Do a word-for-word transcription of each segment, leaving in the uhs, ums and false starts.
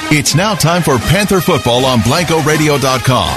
It's now time for Panther football on Blanco Radio dot com.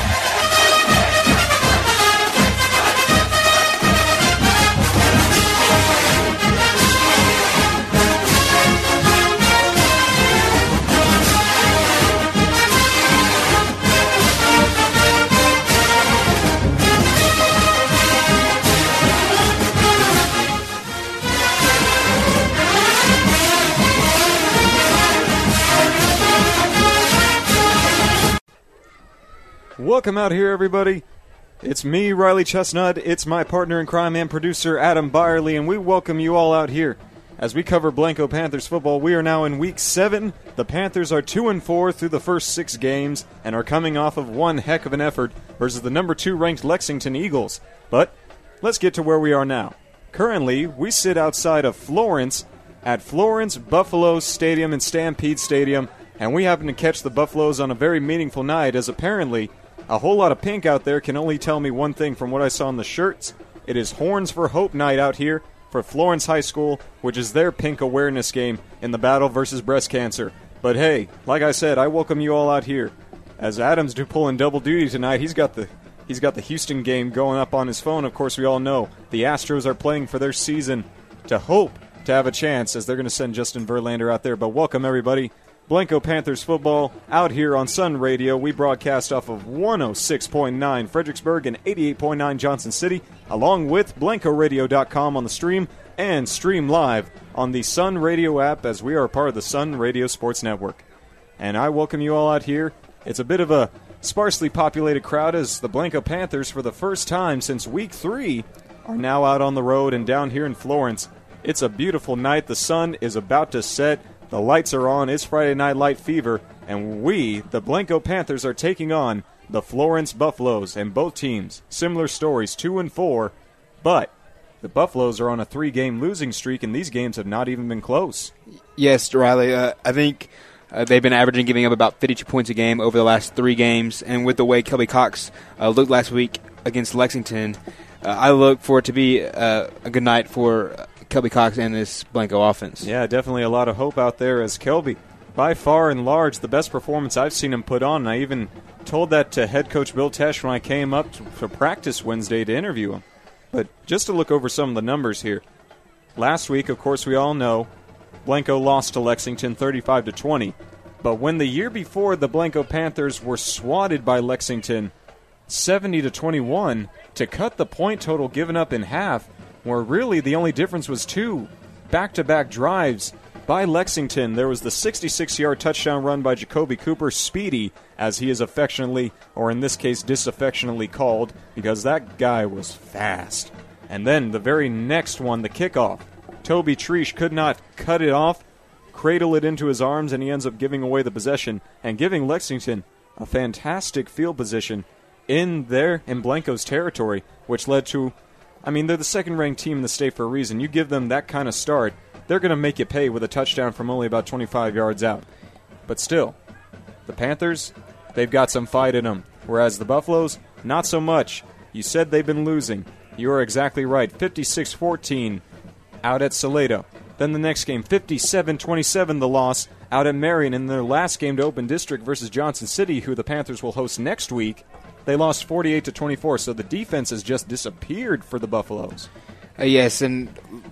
Welcome out here, everybody. It's me, Riley Chestnut. It's my partner in crime and producer, Adam Byerly, and we welcome you all out here. As we cover Blanco Panthers football, we are now in week seven. The Panthers are two and four through the first six games and are coming off of one heck of an effort versus the number two ranked Lexington Eagles. But let's get to where we are now. Currently, we sit outside of Florence at Florence Buffalo Stadium and Stampede Stadium, and we happen to catch the Buffaloes on a very meaningful night, as apparently a whole lot of pink out there can only tell me one thing from what I saw on the shirts. It is Horns for Hope night out here for Florence High School, which is their pink awareness game in the battle versus breast cancer. But hey, like I said, I welcome you all out here. As Adam's do pulling double duty tonight, he's got the he's got the Houston game going up on his phone. Of course, we all know the Astros are playing for their season to hope to have a chance, as they're going to send Justin Verlander out there. But welcome, everybody. Blanco Panthers football out here on Sun Radio. We broadcast off of one oh six point nine Fredericksburg and eighty-eight point nine Johnson City, along with Blanco Radio dot com on the stream and stream live on the Sun Radio app, as we are part of the Sun Radio Sports Network. And I welcome you all out here. It's a bit of a sparsely populated crowd, as the Blanco Panthers, for the first time since week three, are now out on the road and down here in Florence. It's a beautiful night. The sun is about to set. The lights are on. It's Friday Night Light Fever, and we, the Blanco Panthers, are taking on the Florence Buffaloes. And both teams, similar stories, two and four, but the Buffaloes are on a three-game losing streak, and these games have not even been close. Yes, Riley. Uh, I think uh, they've been averaging giving up about fifty-two points a game over the last three games, and with the way Kelby Cox uh, looked last week against Lexington, uh, I look for it to be uh, a good night for Uh, Kelby Cox and this Blanco offense. Yeah, definitely a lot of hope out there, as Kelby, by far and large, the best performance I've seen him put on. And I even told that to head coach Bill Tesh when I came up to, for practice Wednesday to interview him. But just to look over some of the numbers here. Last week, of course, we all know Blanco lost to Lexington thirty-five to twenty. But when the year before the Blanco Panthers were swatted by Lexington seventy to twenty-one to cut the point total given up in half, where really the only difference was two back-to-back drives by Lexington. There was the sixty-six-yard touchdown run by Jacoby Cooper, Speedy, as he is affectionately, or in this case disaffectionately called, because that guy was fast. And then the very next one, the kickoff, Toby Treesh could not cut it off, cradle it into his arms, and he ends up giving away the possession and giving Lexington a fantastic field position in their, in Blanco's territory, which led to, I mean, they're the second-ranked team in the state for a reason. You give them that kind of start, they're going to make you pay with a touchdown from only about twenty-five yards out. But still, the Panthers, they've got some fight in them, whereas the Buffaloes, not so much. You said they've been losing. You are exactly right. fifty-six fourteen out at Salado. Then the next game, fifty-seven twenty-seven the loss out at Marion in their last game to open district versus Johnson City, who the Panthers will host next week. They lost forty-eight to twenty-four, so the defense has just disappeared for the Buffaloes. Uh, yes, and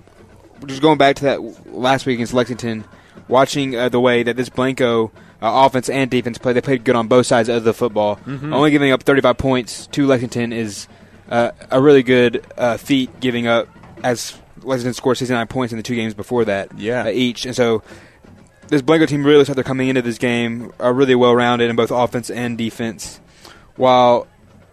just going back to that last week against Lexington, watching uh, the way that this Blanco uh, offense and defense play, they played good on both sides of the football. Mm-hmm. Only giving up thirty-five points to Lexington is uh, a really good uh, feat, giving up, as Lexington scored sixty-nine points in the two games before that yeah. uh, each. And so this Blanco team really looks like they're coming into this game uh, really well-rounded in both offense and defense. While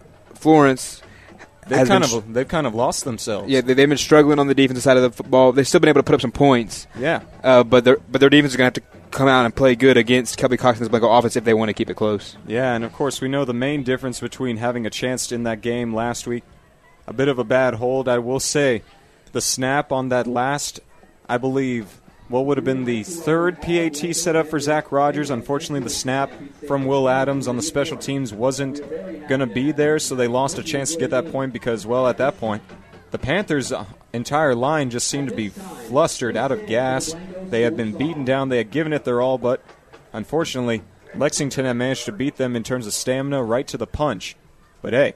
Florence they've has kind been, of they've kind of lost themselves. Yeah, they, they've been struggling on the defensive side of the football. They've still been able to put up some points. Yeah, uh, but their but their defense is going to have to come out and play good against Kelby Cox and this Blanco offense if they want to keep it close. Yeah, and of course we know the main difference between having a chance in that game last week, a bit of a bad hold, I will say, the snap on that last, I believe, what would have been the third P A T set up for Zach Rogers. Unfortunately, the snap from Will Adams on the special teams wasn't going to be there, so they lost a chance to get that point because, well, at that point, the Panthers' entire line just seemed to be flustered, out of gas. They had been beaten down. They had given it their all, but unfortunately, Lexington had managed to beat them in terms of stamina right to the punch. But hey,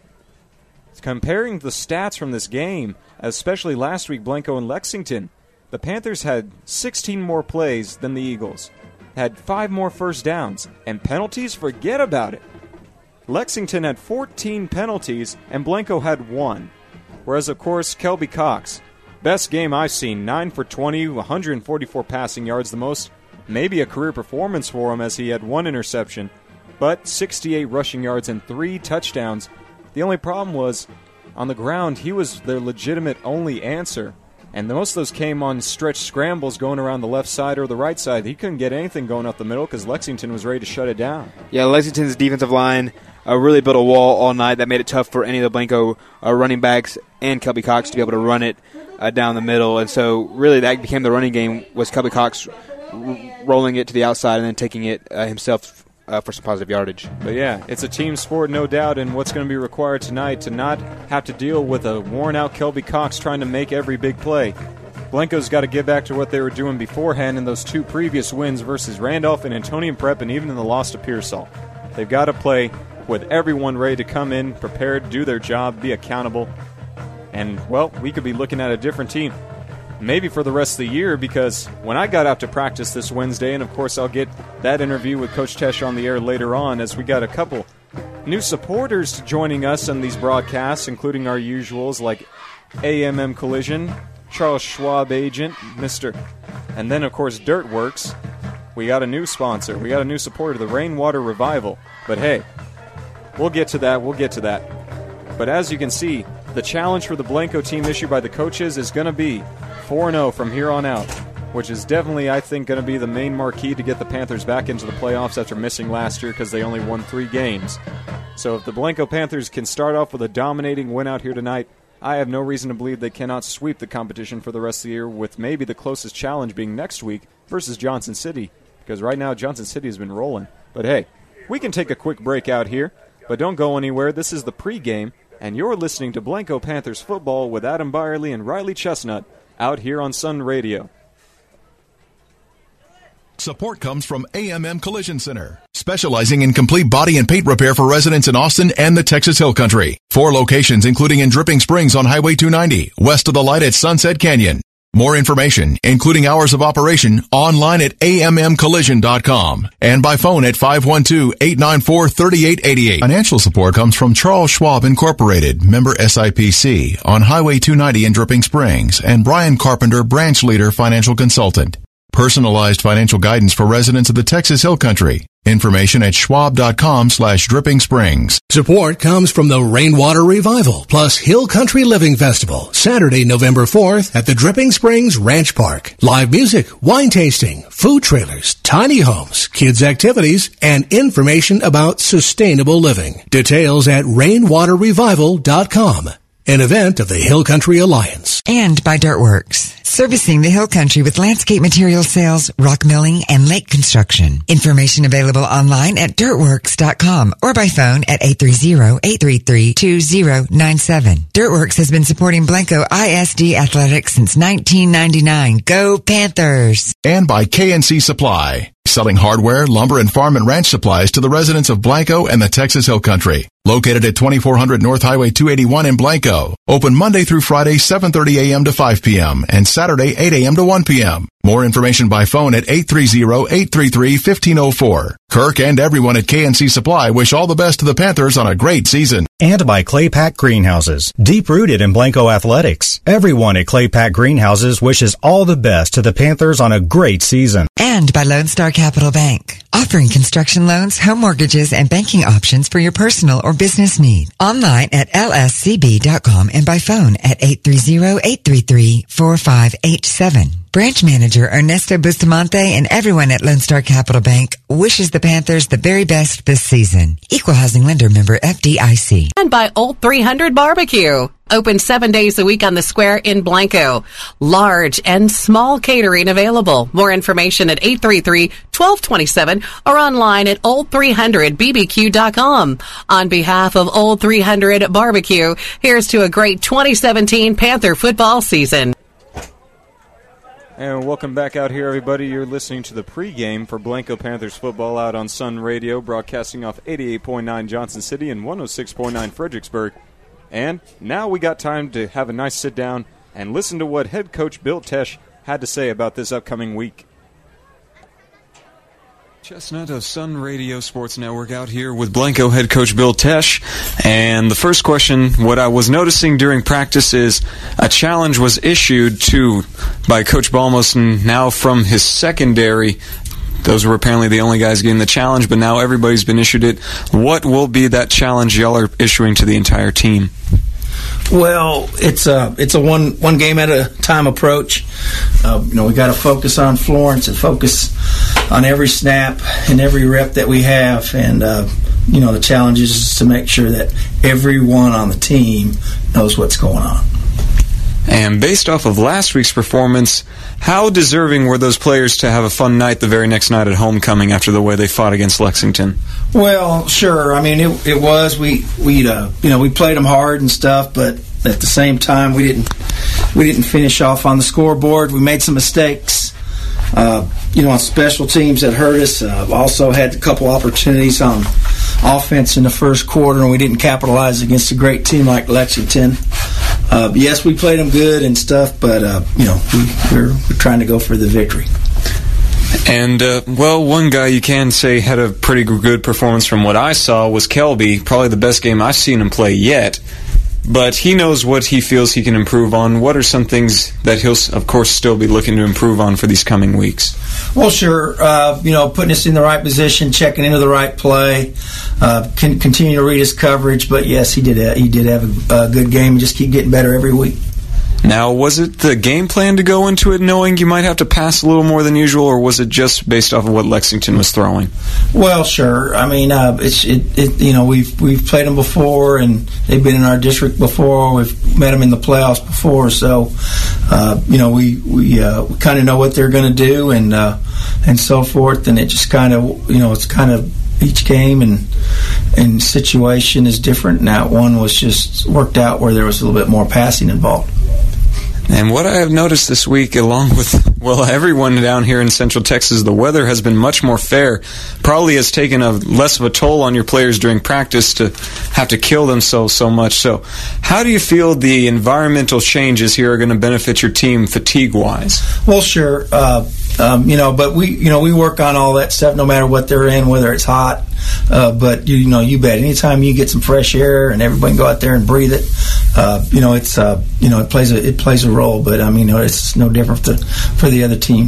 comparing the stats from this game, especially last week, Blanco and Lexington, the Panthers had sixteen more plays than the Eagles, had five more first downs, and penalties, forget about it. Lexington had fourteen penalties, and Blanco had one. Whereas, of course, Kelby Cox, best game I've seen, nine for twenty, one hundred forty-four passing yards, the most, maybe a career performance for him as he had one interception, but sixty-eight rushing yards and three touchdowns. The only problem was, on the ground, he was their legitimate only answer. And most of those came on stretch scrambles going around the left side or the right side. He couldn't get anything going up the middle because Lexington was ready to shut it down. Yeah, Lexington's defensive line uh, really built a wall all night that made it tough for any of the Blanco uh, running backs and Kelby Cox to be able to run it uh, down the middle. And so really that became the running game, was Kelby Cox r- rolling it to the outside and then taking it uh, himself Uh, for some positive yardage. But yeah, it's a team sport, no doubt, and what's going to be required tonight to not have to deal with a worn-out Kelby Cox trying to make every big play. Blanco's got to get back to what they were doing beforehand in those two previous wins versus Randolph and Antonian Prep, and even in the loss to Pearsall. They've got to play with everyone ready to come in, prepared, do their job, be accountable, and, well, we could be looking at a different team. Maybe for the rest of the year, because when I got out to practice this Wednesday, and of course I'll get that interview with Coach Tesh on the air later on, as we got a couple new supporters joining us on these broadcasts, including our usuals like A M M Collision, Charles Schwab Agent, Mister and then of course Dirtworks. We got a new sponsor. We got a new supporter, the Rainwater Revival. But hey, we'll get to that. We'll get to that. But as you can see, the challenge for the Blanco team issued by the coaches is going to be four and oh from here on out, which is definitely, I think, going to be the main marquee to get the Panthers back into the playoffs after missing last year because they only won three games. So if the Blanco Panthers can start off with a dominating win out here tonight, I have no reason to believe they cannot sweep the competition for the rest of the year, with maybe the closest challenge being next week versus Johnson City, because right now Johnson City has been rolling. But hey, we can take a quick break out here, but don't go anywhere. This is the pregame, and you're listening to Blanco Panthers football with Adam Byerly and Riley Chestnut out here on Sun Radio. Support comes from A M M Collision Center, specializing in complete body and paint repair for residents in Austin and the Texas Hill Country. Four locations, including in Dripping Springs on Highway two ninety, west of the light at Sunset Canyon. More information, including hours of operation, online at A M M collision dot com and by phone at five one two, eight nine four, three eight eight eight. Financial support comes from Charles Schwab Incorporated, member S I P C, on Highway two ninety in Dripping Springs, and Brian Carpenter, branch leader, financial consultant. Personalized financial guidance for residents of the Texas Hill Country. Information at schwab.com slash dripping springs. Support comes from the Rainwater Revival plus Hill Country Living Festival, Saturday, November fourth at the Dripping Springs Ranch Park. Live music, wine tasting, food trailers, tiny homes, kids activities, and information about sustainable living. Details at rainwater revival dot com. An event of the Hill Country Alliance. And by Dirtworks, servicing the Hill Country with landscape material sales, rock milling, and lake construction. Information available online at dirtworks dot com or by phone at eight three zero, eight three three, two zero nine seven. Dirtworks has been supporting Blanco I S D athletics since nineteen ninety-nine. Go Panthers! And by K N C Supply, selling hardware, lumber, and farm and ranch supplies to the residents of Blanco and the Texas Hill Country. Located at twenty-four hundred North Highway two eighty-one in Blanco. Open Monday through Friday, seven thirty a.m. to five p.m. and Saturday, eight a.m. to one p.m. More information by phone at eight three zero, eight three three, one five zero four. Kirk and everyone at K N C Supply wish all the best to the Panthers on a great season. And by Claypack Greenhouses, deep-rooted in Blanco athletics. Everyone at Claypack Greenhouses wishes all the best to the Panthers on a great season. And by Lone Star Capital Bank, offering construction loans, home mortgages, and banking options for your personal or business need. Online at L S C B dot com and by phone at eight three zero, eight three three, four five eight seven. Branch Manager Ernesto Bustamante and everyone at Lone Star Capital Bank wishes the Panthers the very best this season. Equal Housing Lender member F D I C. And by Old three hundred Barbecue. Open seven days a week on the square in Blanco. Large and small catering available. More information at eight three three, one two two seven or online at old three hundred b b q dot com. On behalf of Old three hundred Barbecue, here's to a great twenty seventeen Panther football season. And welcome back out here, everybody. You're listening to the pregame for Blanco Panthers football out on Sun Radio, broadcasting off eighty-eight point nine Johnson City and one oh six point nine Fredericksburg. And now we got time to have a nice sit down and listen to what head coach Bill Tesch had to say about this upcoming week. Chestnut of Sun Radio Sports Network out here with Blanco head coach Bill Tesch. And the first question, what I was noticing during practice is a challenge was issued to by Coach Balmos, and now from his secondary. Those were apparently the only guys getting the challenge, but now everybody's been issued it. What will be that challenge y'all are issuing to the entire team? Well, it's a it's a one one game at a time approach. Uh, you know, we got to focus on Florence and focus on every snap and every rep that we have, and uh, you know, the challenge is to make sure that everyone on the team knows what's going on. And based off of last week's performance, how deserving were those players to have a fun night the very next night at homecoming after the way they fought against Lexington? Well, sure. I mean, it, it was. We we uh, you know we played them hard and stuff, but at the same time, we didn't we didn't finish off on the scoreboard. We made some mistakes, uh, you know, on special teams that hurt us. Uh, also had a couple opportunities on offense in the first quarter, and we didn't capitalize against a great team like Lexington. Uh, yes, we played them good and stuff, but uh, you know, we, we're, we're trying to go for the victory. And, uh, well, one guy you can say had a pretty good performance from what I saw was Kelby, probably the best game I've seen him play yet. But he knows what he feels he can improve on. What are some things that he'll, of course, still be looking to improve on for these coming weeks? Well, sure. Uh, you know, putting us in the right position, checking into the right play, uh, can continue to read his coverage. But yes, he did. Have, he did have a, a good game, and just keep getting better every week. Now, was it the game plan to go into it knowing you might have to pass a little more than usual, or was it just based off of what Lexington was throwing? Well, sure. I mean, uh, it's it, it. You know, we've we've played them before, and they've been in our district before. We've met them in the playoffs before, so uh, you know, we we, uh, we kind of know what they're going to do, and uh, and so forth. And it just kind of, you know, it's kind of each game and and situation is different. And that one was just worked out where there was a little bit more passing involved. And what I have noticed this week, along with, well, everyone down here in Central Texas, the weather has been much more fair. Probably has taken a less of a toll on your players during practice to have to kill themselves so much. So how do you feel the environmental changes here are going to benefit your team fatigue-wise? Well, sure. Uh, um, you know, but we, you know, we work on all that stuff no matter what they're in, whether it's hot. Uh, but you, you know, you bet. Anytime you get some fresh air and everybody can go out there and breathe it, uh, you know, it's uh, you know, it plays a it plays a role. But I mean, you know, it's no different for, for the other team.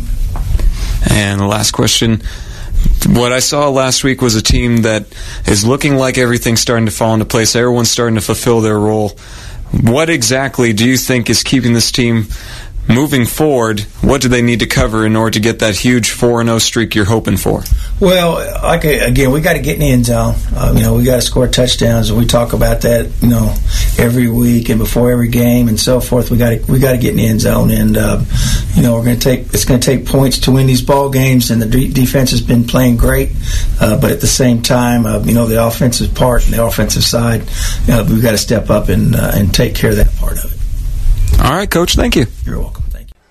And the last question. What I saw last week was a team that is looking like everything's starting to fall into place. Everyone's starting to fulfill their role. What exactly do you think is keeping this team moving forward? What do they need to cover in order to get that huge four and oh streak you're hoping for? Well, like again, we got to get in the end zone. Uh, you know, we got to score touchdowns, and we talk about that, you know, every week and before every game and so forth. We got to we got to get in the end zone, and uh, you know, we're going to take it's going to take points to win these ball games. And the de- defense has been playing great, uh, but at the same time, uh, you know, the offensive part and the offensive side, uh, we've got to step up and uh, and take care of that part of it. All right, Coach. Thank you. You're welcome. Thank you.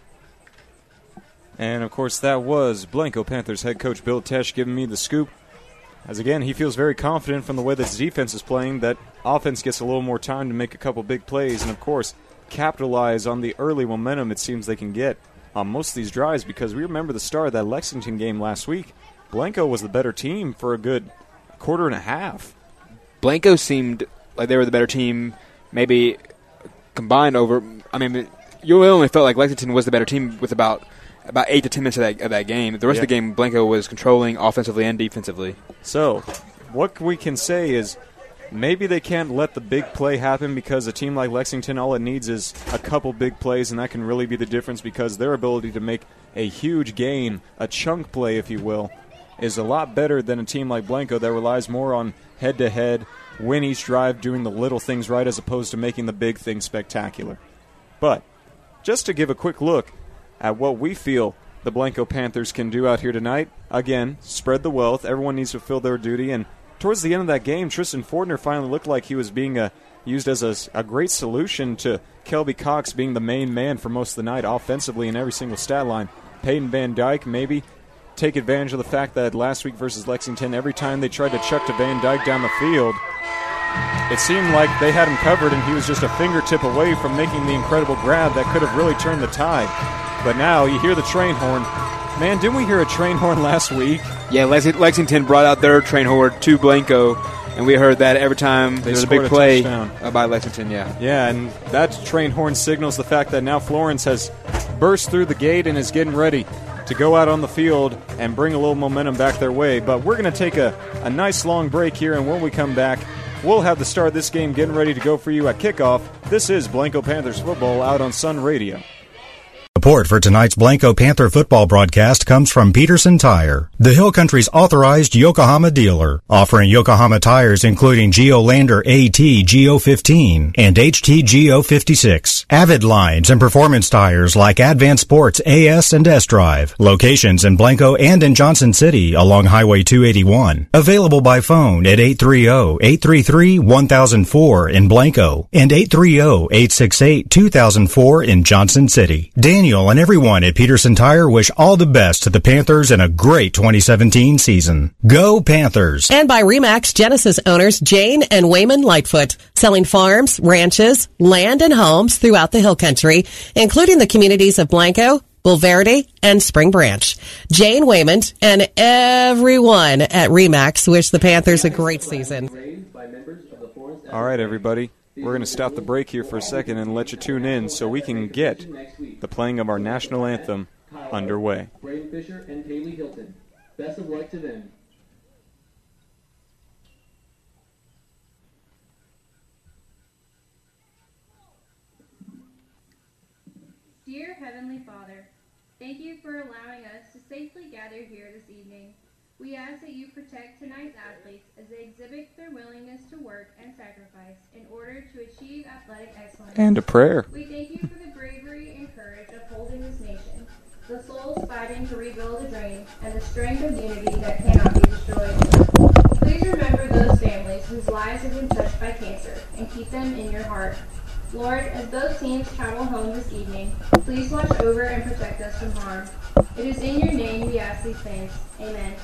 And, of course, that was Blanco Panthers head coach Bill Tesch giving me the scoop. As, again, he feels very confident from the way that his defense is playing that offense gets a little more time to make a couple big plays and, of course, capitalize on the early momentum it seems they can get on most of these drives, because we remember the start of that Lexington game last week. Blanco was the better team for a good quarter and a half. Blanco seemed like they were the better team, maybe combined over. I mean, you only felt like Lexington was the better team with about about eight to ten minutes of that, of that game. The rest yeah. of the game, Blanco was controlling offensively and defensively. So, what we can say is maybe they can't let the big play happen, because a team like Lexington, all it needs is a couple big plays, and that can really be the difference, because their ability to make a huge gain, a chunk play, if you will, is a lot better than a team like Blanco that relies more on head-to-head, win each drive, doing the little things right as opposed to making the big things spectacular. But just to give a quick look at what we feel the Blanco Panthers can do out here tonight, again, spread the wealth. Everyone needs to fulfill their duty, and towards the end of that game, Tristan Fortner finally looked like he was being uh, used as a, a great solution to Kelby Cox being the main man for most of the night offensively in every single stat line. Peyton Van Dyke maybe take advantage of the fact that last week versus Lexington, every time they tried to chuck to Van Dyke down the field, it seemed like they had him covered and he was just a fingertip away from making the incredible grab that could have really turned the tide. But now you hear the train horn. Man, didn't we hear a train horn last week? Yeah, Lex- Lexington brought out their train horn to Blanco, and we heard that every time there was a big play uh, by Lexington, yeah. Yeah, and that train horn signals the fact that now Florence has burst through the gate and is getting ready to go out on the field and bring a little momentum back their way. But we're going to take a, a nice long break here, and when we come back, we'll have the start of this game getting ready to go for you at kickoff. This is Blanco Panthers football out on Sun Radio. Support for tonight's Blanco Panther football broadcast comes from Peterson Tire, the Hill Country's authorized Yokohama dealer, offering Yokohama tires including Geolander A T G O fifteen and H T G O fifty-six, Avid lines and performance tires like Advanced Sports A S and S-Drive. Locations in Blanco and in Johnson City along Highway two eighty-one. Available by phone at eight three zero, eight three three, one thousand four in Blanco and eight three zero, eight six eight, two thousand four in Johnson City. Daniel and everyone at Peterson Tire wish all the best to the Panthers in a great twenty seventeen season. Go Panthers! And by RE/MAX Genesis owners Jane and Wayman Lightfoot, selling farms, ranches, land, and homes throughout the Hill Country, including the communities of Blanco, Bulverde, and Spring Branch. Jane Wayman and everyone at RE/MAX wish the Panthers a great season. All right, everybody. We're going to stop the break here for a second and let you tune in so we can get the playing of our national anthem underway. Braden Fisher and Kaylee Hilton. Best of luck to them. Dear Heavenly Father, thank you for allowing us to safely gather here this evening. We ask that you protect tonight's athletes as they exhibit their willingness to work and sacrifice in order to achieve athletic excellence. And a prayer. We thank you for the bravery and courage upholding this nation, the souls fighting to rebuild the dream, and the strength of unity that cannot be destroyed. Please remember those families whose lives have been touched by cancer and keep them in your heart. Lord, as those teams travel home this evening, please watch over and protect us from harm. It is in your name we ask these things. Amen.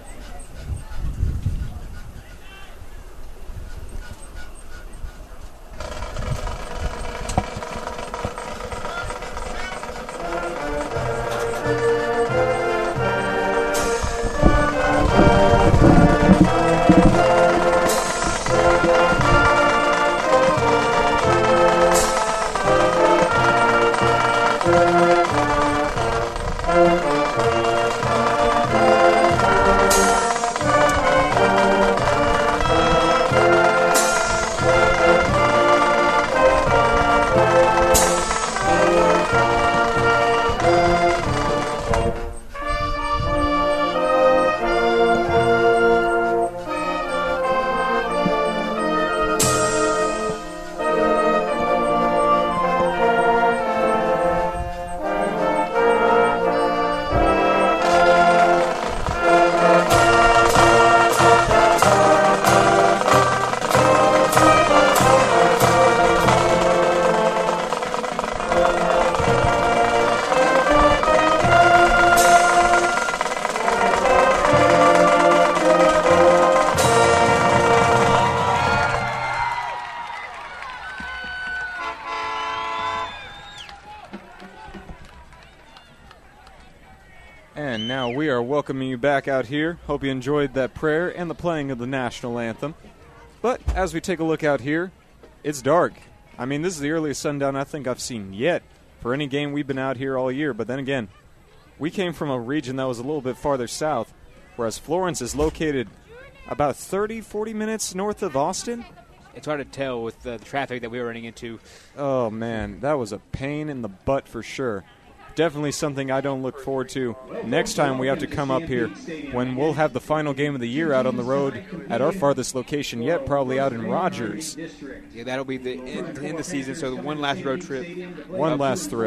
And now we are welcoming you back out here. Hope you enjoyed that prayer and the playing of the national anthem. But as we take a look out here, it's dark. I mean, this is the earliest sundown I think I've seen yet for any game we've been out here all year. But then again, we came from a region that was a little bit farther south, whereas Florence is located about thirty, forty minutes north of Austin. It's hard to tell with the traffic that we were running into. Oh, man, that was a pain in the butt for sure. Definitely something I don't look forward to next time we have to come up here when we'll have the final game of the year out on the road at our farthest location yet, probably out in Rogers. Yeah, that'll be the end, end of the season, so the one last road trip. One last thrill.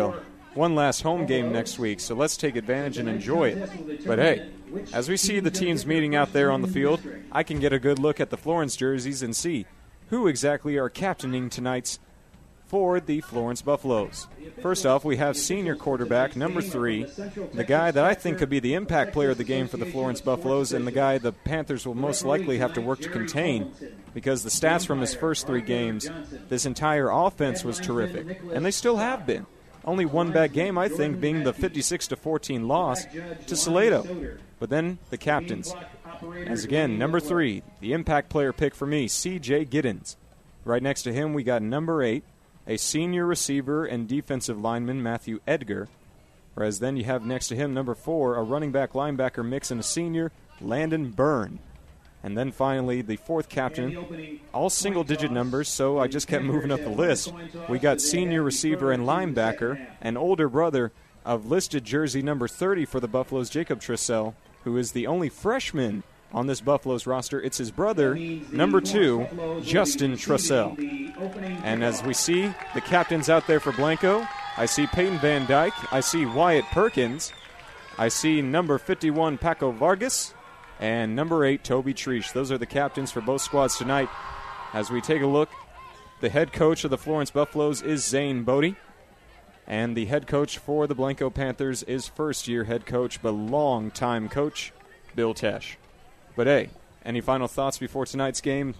one last home game next week, so let's take advantage and enjoy it. But hey, as we see the teams meeting out there on the field, I can get a good look at the Florence jerseys and see who exactly are captaining tonight's for the Florence Buffaloes. First off, we have senior quarterback number three, the guy that I think could be the impact player of the game for the Florence Buffaloes, and the guy the Panthers will most likely have to work to contain, because the stats from his first three games, this entire offense was terrific, and they still have been. Only one bad game, I think, being the fifty-six to fourteen loss to Salado. But then the captains. As again, number three, the impact player pick for me, C J Giddens. Right next to him, we got number eight, a senior receiver and defensive lineman, Matthew Edgar. Whereas then you have next to him, number four, a running back linebacker mix and a senior, Landon Byrne. And then finally, the fourth captain, all single-digit numbers, so I just kept moving up the list. We got senior receiver and linebacker, an older brother of listed jersey number thirty for the Buffaloes, Jacob Trissell, who is the only freshman on this Buffaloes roster. It's his brother, number two, Justin Trissell. And as we see the captains out there for Blanco, I see Peyton Van Dyke, I see Wyatt Perkins, I see number fifty-one, Paco Vargas, and number eight, Toby Treesh. Those are the captains for both squads tonight. As we take a look, the head coach of the Florence Buffaloes is Zane Bodie, and the head coach for the Blanco Panthers is first-year head coach, but long-time coach, Bill Tesh. But hey, any final thoughts before tonight's game?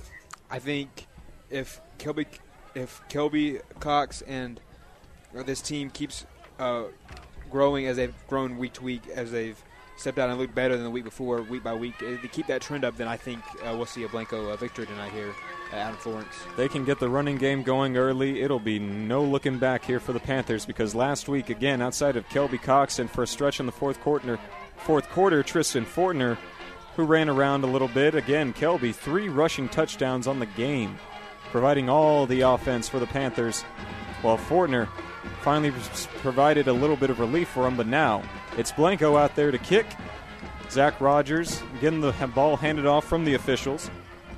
I think if Kelby, if Kelby Cox and this team keeps uh, growing as they've grown week to week, as they've stepped out and looked better than the week before, week by week, if they keep that trend up, then I think uh, we'll see a Blanco uh, victory tonight here out in Florence. They can get the running game going early. It'll be no looking back here for the Panthers, because last week, again, outside of Kelby Cox and for a stretch in the fourth quarter, fourth quarter, Tristan Fortner, who ran around a little bit. Again, Kelby, three rushing touchdowns on the game, providing all the offense for the Panthers, while Fortner finally provided a little bit of relief for him. But now it's Blanco out there to kick. Zach Rogers getting the ball handed off from the officials.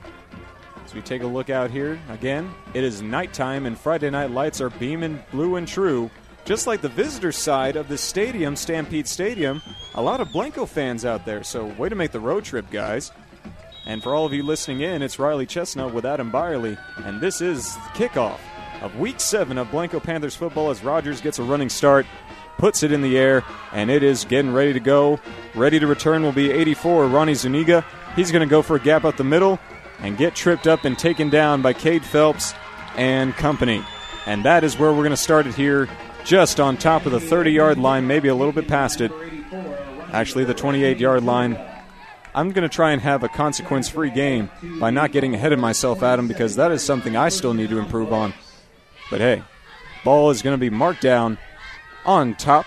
As we take a look out here, again, it is nighttime and Friday night lights are beaming blue and true. Just like the visitor side of the stadium, Stampede Stadium, a lot of Blanco fans out there. So way to make the road trip, guys. And for all of you listening in, it's Riley Chestnut with Adam Byerly, and this is the kickoff of Week seven of Blanco Panthers football as Rogers gets a running start, puts it in the air, and it is getting ready to go. Ready to return will be eighty-four, Ronnie Zuniga. He's going to go for a gap up the middle and get tripped up and taken down by Cade Phelps and company. And that is where we're going to start it here, just on top of the thirty-yard line, maybe a little bit past it. Actually, the twenty-eight-yard line. I'm going to try and have a consequence-free game by not getting ahead of myself, Adam, because that is something I still need to improve on. But hey, ball is going to be marked down on top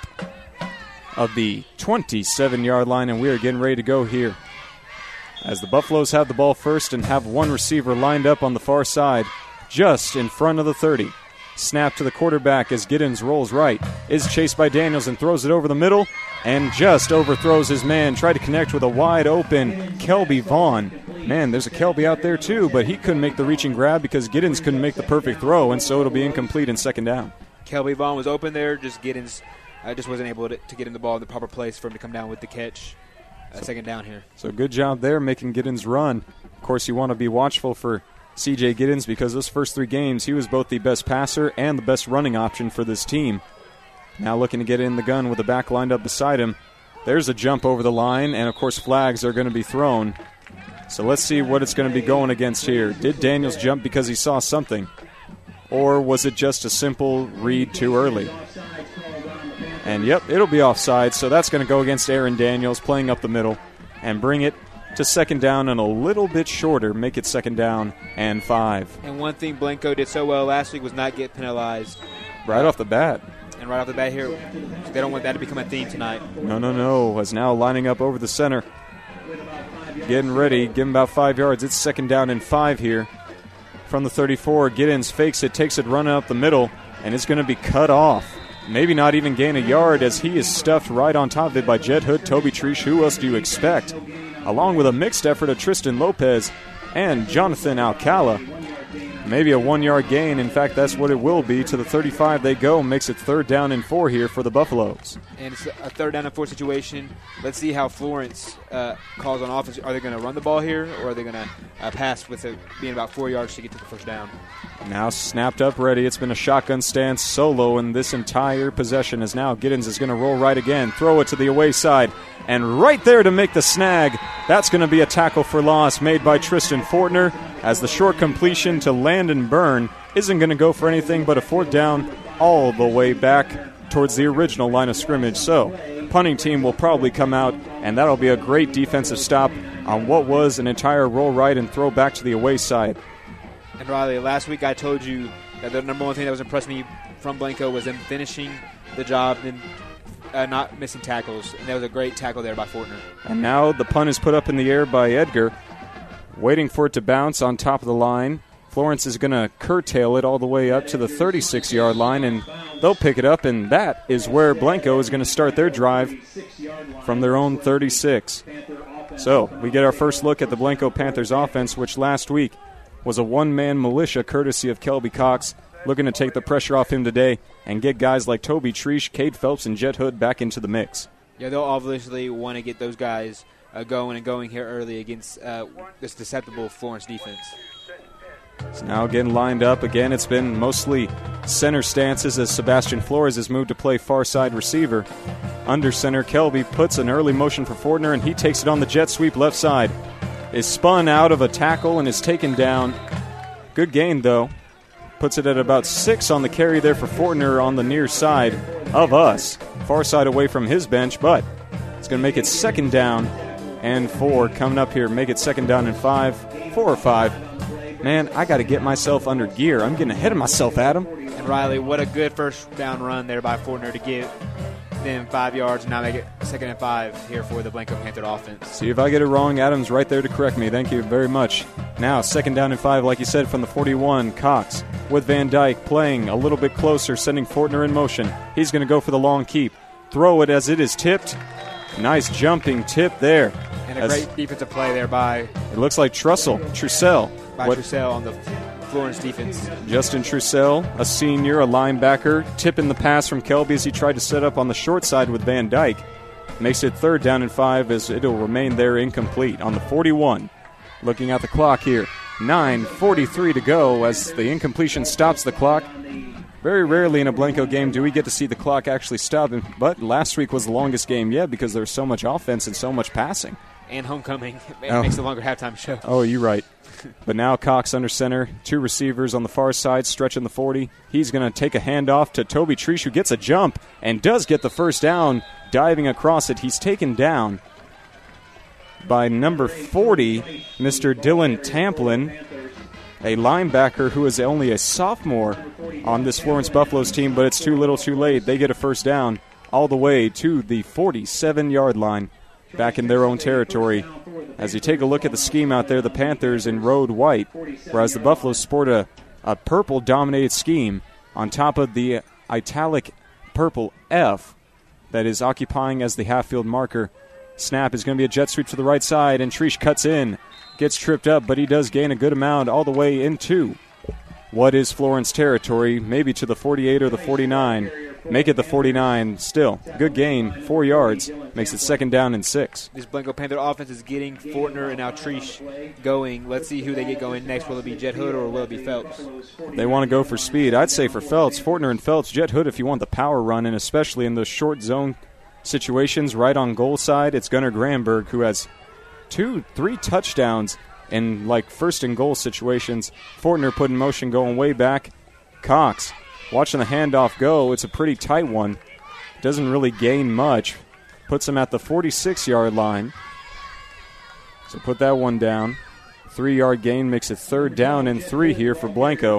of the twenty-seven-yard line, and we are getting ready to go here. As the Buffaloes have the ball first and have one receiver lined up on the far side, just in front of the thirty. Snap to the quarterback as Giddens rolls right, is chased by Daniels and throws it over the middle, and just overthrows his man. Tried to connect with a wide-open Kelby Vaughn. Man, there's a Kelby out there too, but he couldn't make the reaching grab because Giddens couldn't make the perfect throw, and so it'll be incomplete in second down. Kelby Vaughn was open there, just Giddens uh, just wasn't able to, to get him the ball in the proper place for him to come down with the catch. Uh, second down here. So good job there making Giddens run. Of course, you want to be watchful for C J Giddens because those first three games, he was both the best passer and the best running option for this team. Now looking to get in the gun with the back lined up beside him. There's a jump over the line, and of course flags are going to be thrown. So let's see what it's going to be going against here. Did Daniels jump because he saw something? Or was it just a simple read too early? And yep, it'll be offside, so that's going to go against Aaron Daniels playing up the middle and bring it to second down and a little bit shorter, make it second down and five. And one thing Blanco did so well last week was not get penalized. Right off the bat. And right off the bat here, they don't want that to become a theme tonight. No, no, no. Is now lining up over the center. Getting ready. Give him about five yards. It's second down and five here. From the thirty-four, Giddens fakes it, takes it running up the middle, and it's going to be cut off. Maybe not even gain a yard as he is stuffed right on top of it by Jed Hood, Toby Treesh. Who else do you expect? Along with a mixed effort of Tristan Lopez and Jonathan Alcala. maybe a one-yard gain. In fact, that's what it will be. To the thirty-five they go. Makes it third down and four here for the Buffaloes. And it's a third down and four situation. Let's see how Florence uh, calls on offense. Are they going to run the ball here, or are they going to uh, pass with it being about four yards to get to the first down? Now snapped up, ready. It's been a shotgun stance solo in this entire possession as now Giddens is going to roll right again, throw it to the away side, and right there to make the snag. That's going to be a tackle for loss made by Tristan Fortner, as the short completion to Landon Byrne isn't going to go for anything but a fourth down all the way back towards the original line of scrimmage. So punting team will probably come out, and that'll be a great defensive stop on what was an entire roll right and throw back to the away side. And Riley, last week I told you that the number one thing that was impressing me from Blanco was them finishing the job and uh, not missing tackles. And that was a great tackle there by Fortner. And now the punt is put up in the air by Edgar, waiting for it to bounce on top of the line. Florence is going to curtail it all the way up to the thirty-six-yard line, and they'll pick it up, and that is where Blanco is going to start their drive from their own thirty-six. So we get our first look at the Blanco Panthers offense, which last week was a one-man militia courtesy of Kelby Cox, looking to take the pressure off him today and get guys like Toby Treesh, Cade Phelps, and Jet Hood back into the mix. Yeah, they'll obviously want to get those guys uh, going and going here early against uh, this deceptible Florence defense. It's now getting lined up. Again, it's been mostly center stances as Sebastian Flores has moved to play far side receiver. Under center, Kelby puts an early motion for Fortner, and he takes it on the jet sweep left side. Is spun out of a tackle and is taken down. Good gain, though. Puts it at about six on the carry there for Fortner on the near side of us. Far side away from his bench, but it's going to make it second down and four coming up here. Make it second down and five, four or five. Man, I got to get myself under gear. I'm getting ahead of myself, Adam. And Riley, what a good first down run there by Fortner to give them five yards, and now make it second and five here for the Blanco Panther offense. See if I get it wrong. Adam's right there to correct me. Thank you very much. Now, second down and five, like you said, from the forty-one. Cox with Van Dyke playing a little bit closer, sending Fortner in motion. He's going to go for the long keep. Throw it as it is tipped. Nice jumping tip there. And a great defensive play there by... It looks like Trussell, Trussell. By what, Trussell on the Florence defense. Justin Trussell, a senior, a linebacker, tipping the pass from Kelby as he tried to set up on the short side with Van Dyke. Makes it third down and five as it'll remain there incomplete on the forty-one. Looking at the clock here, nine forty-three to go as the incompletion stops the clock. Very rarely in a Blanco game do we get to see the clock actually stop, but last week was the longest game yet because there's so much offense and so much passing. And homecoming. It oh. makes the longer halftime show. Oh, you're right. But now Cox under center, two receivers on the far side, stretching the forty. He's going to take a handoff to Toby Treesh, who gets a jump and does get the first down, diving across it. He's taken down by number forty, Mister Dylan Tamplin, a linebacker who is only a sophomore on this Florence Buffaloes team, but it's too little too late. They get a first down all the way to the forty-seven-yard line, back in their own territory. As you take a look at the scheme out there, the Panthers in road white, whereas the Buffaloes sport a, a purple-dominated scheme on top of the italic purple F that is occupying as the half-field marker. Snap is going to be a jet sweep to the right side, and Treesh cuts in, gets tripped up, but he does gain a good amount all the way into what is Florence territory, maybe to the forty-eight or the forty-nine. Make it the forty-nine. Still, good gain, four yards. Makes it second down and six. This Blanco Panther offense is getting Fortner and now Treesh going. Let's see who they get going next. Will it be Jet Hood or will it be Phelps? They want to go for speed. I'd say for Phelps. Fortner and Phelps. Jet Hood if you want the power run, and especially in those short zone situations right on goal side. It's Gunnar Granberg who has two, three touchdowns in like first and goal situations. Fortner put in motion going way back. Cox watching the handoff go. It's a pretty tight one. Doesn't really gain much. Puts him at the forty-six-yard line. So put that one down. Three-yard gain makes it third down and three here for Blanco,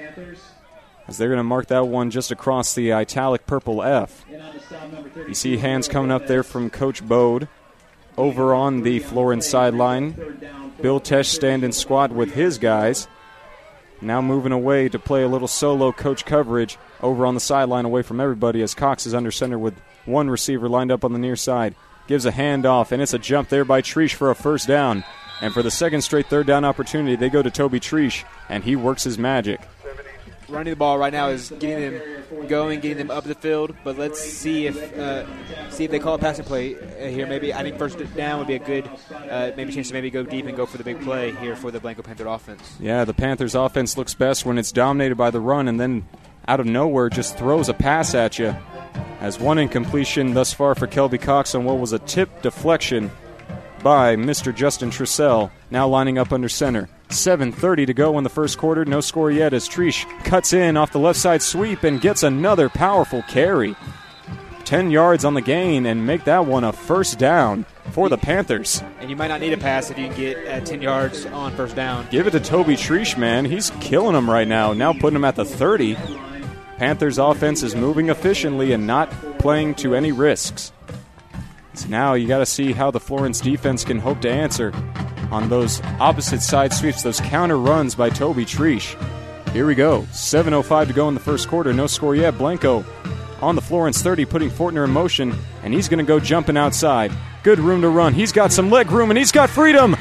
as they're going to mark that one just across the italic purple F. You see hands coming up there from Coach Bode over on the Florence sideline. Bill Tesh standing squat with his guys. Now moving away to play a little solo coach coverage over on the sideline away from everybody as Cox is under center with one receiver lined up on the near side. Gives a handoff, and it's a jump there by Treesh for a first down. And for the second straight third down opportunity, they go to Toby Treesh, and he works his magic. Running the ball right now is getting them going, getting them up the field. But let's see if uh, see if they call a passing play uh, here. Maybe I think first down would be a good uh, maybe chance to maybe go deep and go for the big play here for the Blanco Panther offense. Yeah, the Panthers offense looks best when it's dominated by the run, and then out of nowhere just throws a pass at you. As one incompletion thus far for Kelby Cox on what was a tip deflection by Mister Justin Trussell, now lining up under center. seven thirty to go in the first quarter. No score yet as Treesh cuts in off the left side sweep and gets another powerful carry. ten yards on the gain and make that one a first down for the Panthers. And you might not need a pass if you can get uh, ten yards on first down. Give it to Toby Treesh, man. He's killing them right now. Now putting him at the thirty. Panthers offense is moving efficiently and not playing to any risks. So now you got to see how the Florence defense can hope to answer on those opposite side sweeps, those counter runs by Toby Treesh. Here we go. seven oh five to go in the first quarter. No score yet. Blanco on the Florence thirty, putting Fortner in motion, and he's going to go jumping outside. Good room to run. He's got some leg room, and he's got freedom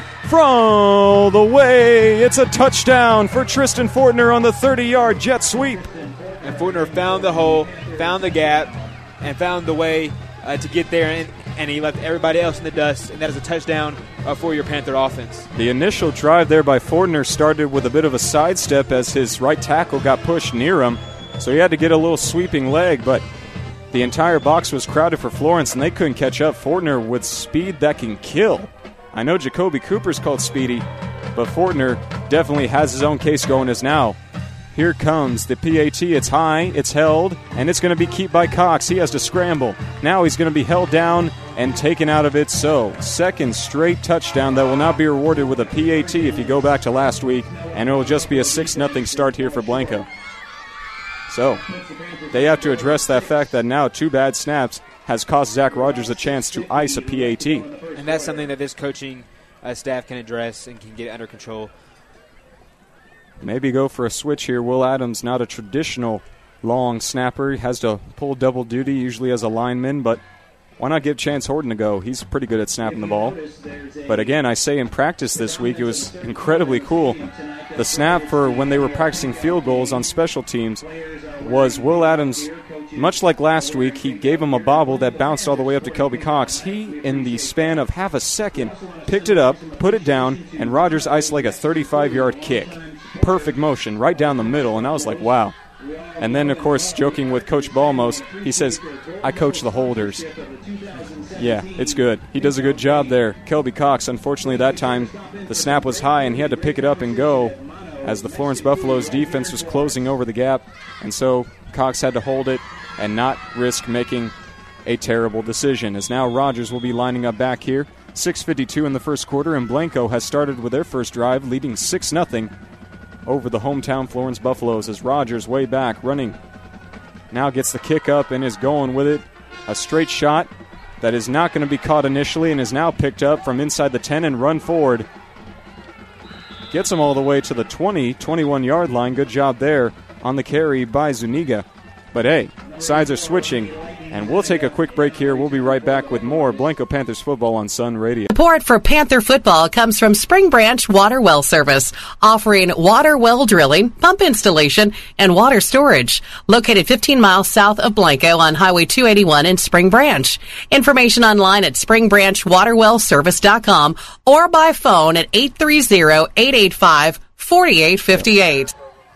from the way. It's a touchdown for Tristan Fortner on the thirty-yard jet sweep. And Fortner found the hole, found the gap, and found the way uh, to get there, and, and he left everybody else in the dust, and that is a touchdown uh, for your Panther offense. The initial drive there by Fortner started with a bit of a sidestep as his right tackle got pushed near him, so he had to get a little sweeping leg, but the entire box was crowded for Florence, and they couldn't catch up. Fortner with speed that can kill. I know Jacoby Cooper's called speedy, but Fortner definitely has his own case going as now. Here comes the P A T. It's high, it's held, and it's going to be kept by Cox. He has to scramble. Now he's going to be held down and taken out of it. So, second straight touchdown that will not be rewarded with a P A T if you go back to last week, and it will just be a six nothing start here for Blanco. So, they have to address that fact that now two bad snaps has cost Zach Rogers a chance to ice a P A T. And that's something that this coaching uh, staff can address and can get under control. Maybe go for a switch here. Will Adams, not a traditional long snapper. He has to pull double duty, usually as a lineman, but why not give Chance Horton a go? He's pretty good at snapping the ball. But again, I say in practice this week, it was incredibly cool. The snap for when they were practicing field goals on special teams was Will Adams, much like last week, he gave him a bobble that bounced all the way up to Kelby Cox. He, in the span of half a second, picked it up, put it down, and Rogers iced like a thirty-five-yard kick. Perfect motion right down the middle, and I was like, wow. And then, of course, joking with Coach Balmos, he says, I coach the holders. Yeah, it's good. He does a good job there. Kelby Cox, unfortunately, that time the snap was high, and he had to pick it up and go as the Florence Buffaloes defense was closing over the gap, and so Cox had to hold it and not risk making a terrible decision, as now Rogers will be lining up back here. six fifty-two in the first quarter, and Blanco has started with their first drive, leading six nothing over the hometown Florence Buffaloes as Rogers way back running. Now gets the kick up and is going with it. A straight shot that is not going to be caught initially and is now picked up from inside the ten and run forward. Gets him all the way to the twenty, twenty-one-yard line. Good job there on the carry by Zuniga. But hey, sides are switching, and we'll take a quick break here. We'll be right back with more Blanco Panthers football on Sun Radio. Support for Panther football comes from Spring Branch Water Well Service, offering water well drilling, pump installation, and water storage. Located fifteen miles south of Blanco on Highway two eighty-one in Spring Branch. Information online at spring branch water well service dot com or by phone at eight three zero, eight eight five, four eight five eight.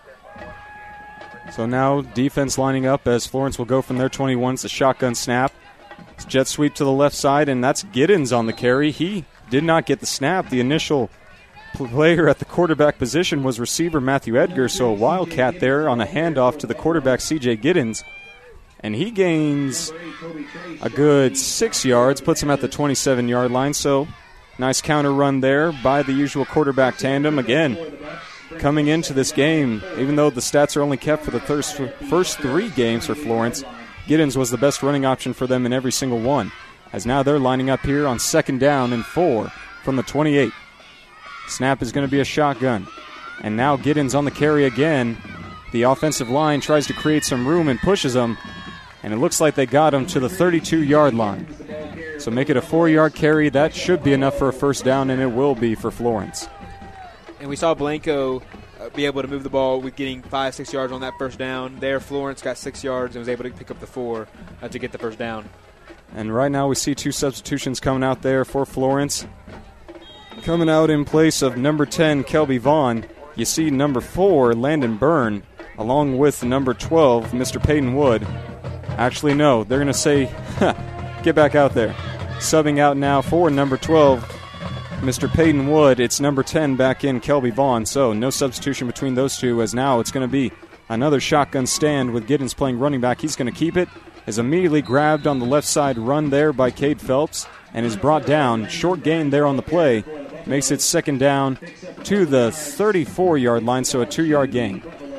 So now defense lining up as Florence will go from their twenty-one. It's a shotgun snap. It's jet sweep to the left side, and that's Giddens on the carry. He did not get the snap. The initial player at the quarterback position was receiver Matthew Edgar, so a wildcat there on a handoff to the quarterback C J Giddens. And he gains a good six yards, puts him at the twenty-seven-yard line. So nice counter run there by the usual quarterback tandem. Again, coming into this game, even though the stats are only kept for the first, first three games for Florence, Giddens was the best running option for them in every single one, as now they're lining up here on second down and four from the twenty-eight. Snap is going to be a shotgun, and now Giddens on the carry again. The offensive line tries to create some room and pushes them, and it looks like they got him to the thirty-two-yard line. So make it a four-yard carry. That should be enough for a first down, and it will be for Florence. And we saw Blanco uh, be able to move the ball with getting five, six yards on that first down. There, Florence got six yards and was able to pick up the four uh, to get the first down. And right now we see two substitutions coming out there for Florence. Coming out in place of number ten, Kelby Vaughn, you see number four, Landon Byrne, along with number twelve, Mister Peyton Wood. Actually, no, they're going to say, get back out there. Subbing out now for number twelve, Mister Peyton Wood. It's number ten back in, Kelby Vaughn. So no substitution between those two, as now it's going to be another shotgun stand with Giddens playing running back. He's going to keep it. Is immediately grabbed on the left side run there by Cade Phelps and is brought down. Short gain there on the play. Makes it second down to the thirty-four-yard line, so a two-yard gain.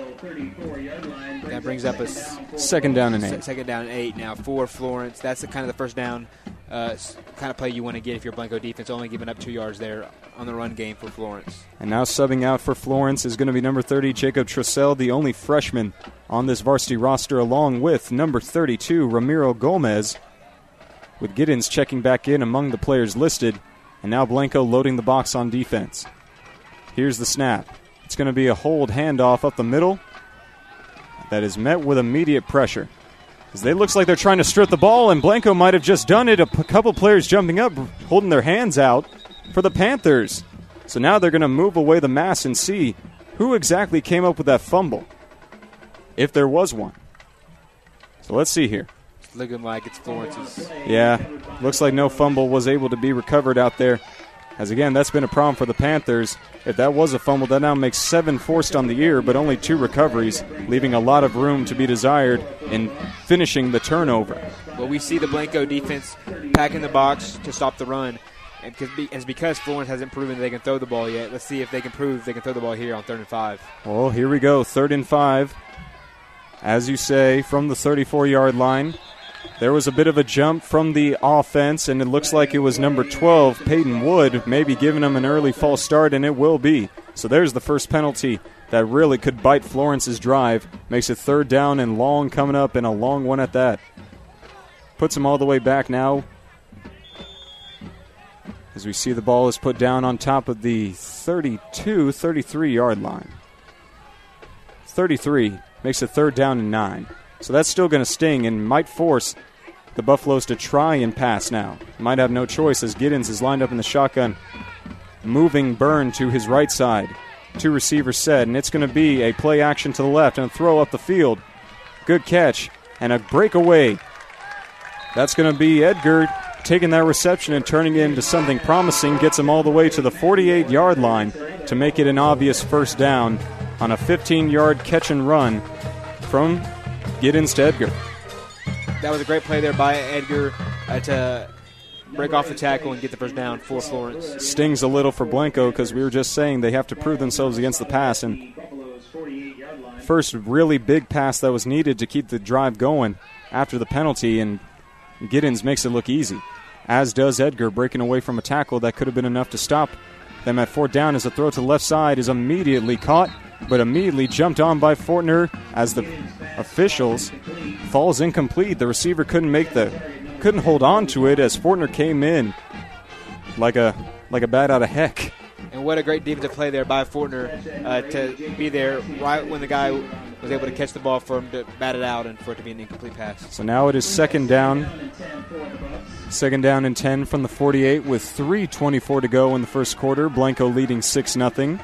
That brings up a s- second down and eight. Second down and eight now for Florence. That's the kind of the first down uh, kind of play you want to get if you're Blanco defense, only giving up two yards there on the run game for Florence. And now subbing out for Florence is going to be number thirty, Jacob Trussell, the only freshman on this varsity roster, along with number thirty-two, Ramiro Gomez, with Giddens checking back in among the players listed. And now Blanco loading the box on defense. Here's the snap. It's going to be a hold handoff up the middle that is met with immediate pressure. As it looks like they're trying to strip the ball, and Blanco might have just done it. A p- couple players jumping up, holding their hands out for the Panthers. So now they're going to move away the mass and see who exactly came up with that fumble, if there was one. So let's see here. It's looking like it's Florence's. Yeah, looks like no fumble was able to be recovered out there. As again, that's been a problem for the Panthers. If that was a fumble, that now makes seven forced on the year, but only two recoveries, leaving a lot of room to be desired in finishing the turnover. Well, we see the Blanco defense packing the box to stop the run. And it's because Florence hasn't proven they can throw the ball yet. Let's see if they can prove they can throw the ball here on third and five. Well, here we go, third and five. As you say, from the thirty-four-yard line. There was a bit of a jump from the offense, and it looks like it was number twelve, Peyton Wood, maybe giving them an early false start, and it will be. So there's the first penalty that really could bite Florence's drive. Makes it third down and long coming up, and a long one at that. Puts them all the way back now. As we see the ball is put down on top of the thirty-two, thirty-three-yard line. thirty-three makes it third down and nine. So that's still going to sting and might force the Buffaloes to try and pass now. Might have no choice as Giddens is lined up in the shotgun, moving Byrne to his right side. Two receivers set, and it's going to be a play action to the left and a throw up the field. Good catch and a breakaway. That's going to be Edgar taking that reception and turning it into something promising. Gets him all the way to the forty-eight-yard line to make it an obvious first down on a fifteen-yard catch and run from Giddens to Edgar. That was a great play there by Edgar uh, to break off the tackle and get the first down for Florence. Stings a little for Blanco because we were just saying they have to prove themselves against the pass. And first really big pass that was needed to keep the drive going after the penalty, and Giddens makes it look easy, as does Edgar, breaking away from a tackle that could have been enough to stop them at fourth down. As a throw to the left side is immediately caught, but immediately jumped on by Fortner as the officials. Falls incomplete. The receiver couldn't make the couldn't hold on to it as Fortner came in like a like a bat out of heck. And what a great defensive play there by Fortner uh, to be there right when the guy was able to catch the ball for him to bat it out and for it to be an incomplete pass. So now it is second down. Second down and ten from the forty-eight with three twenty-four to go in the first quarter. Blanco leading six nothing.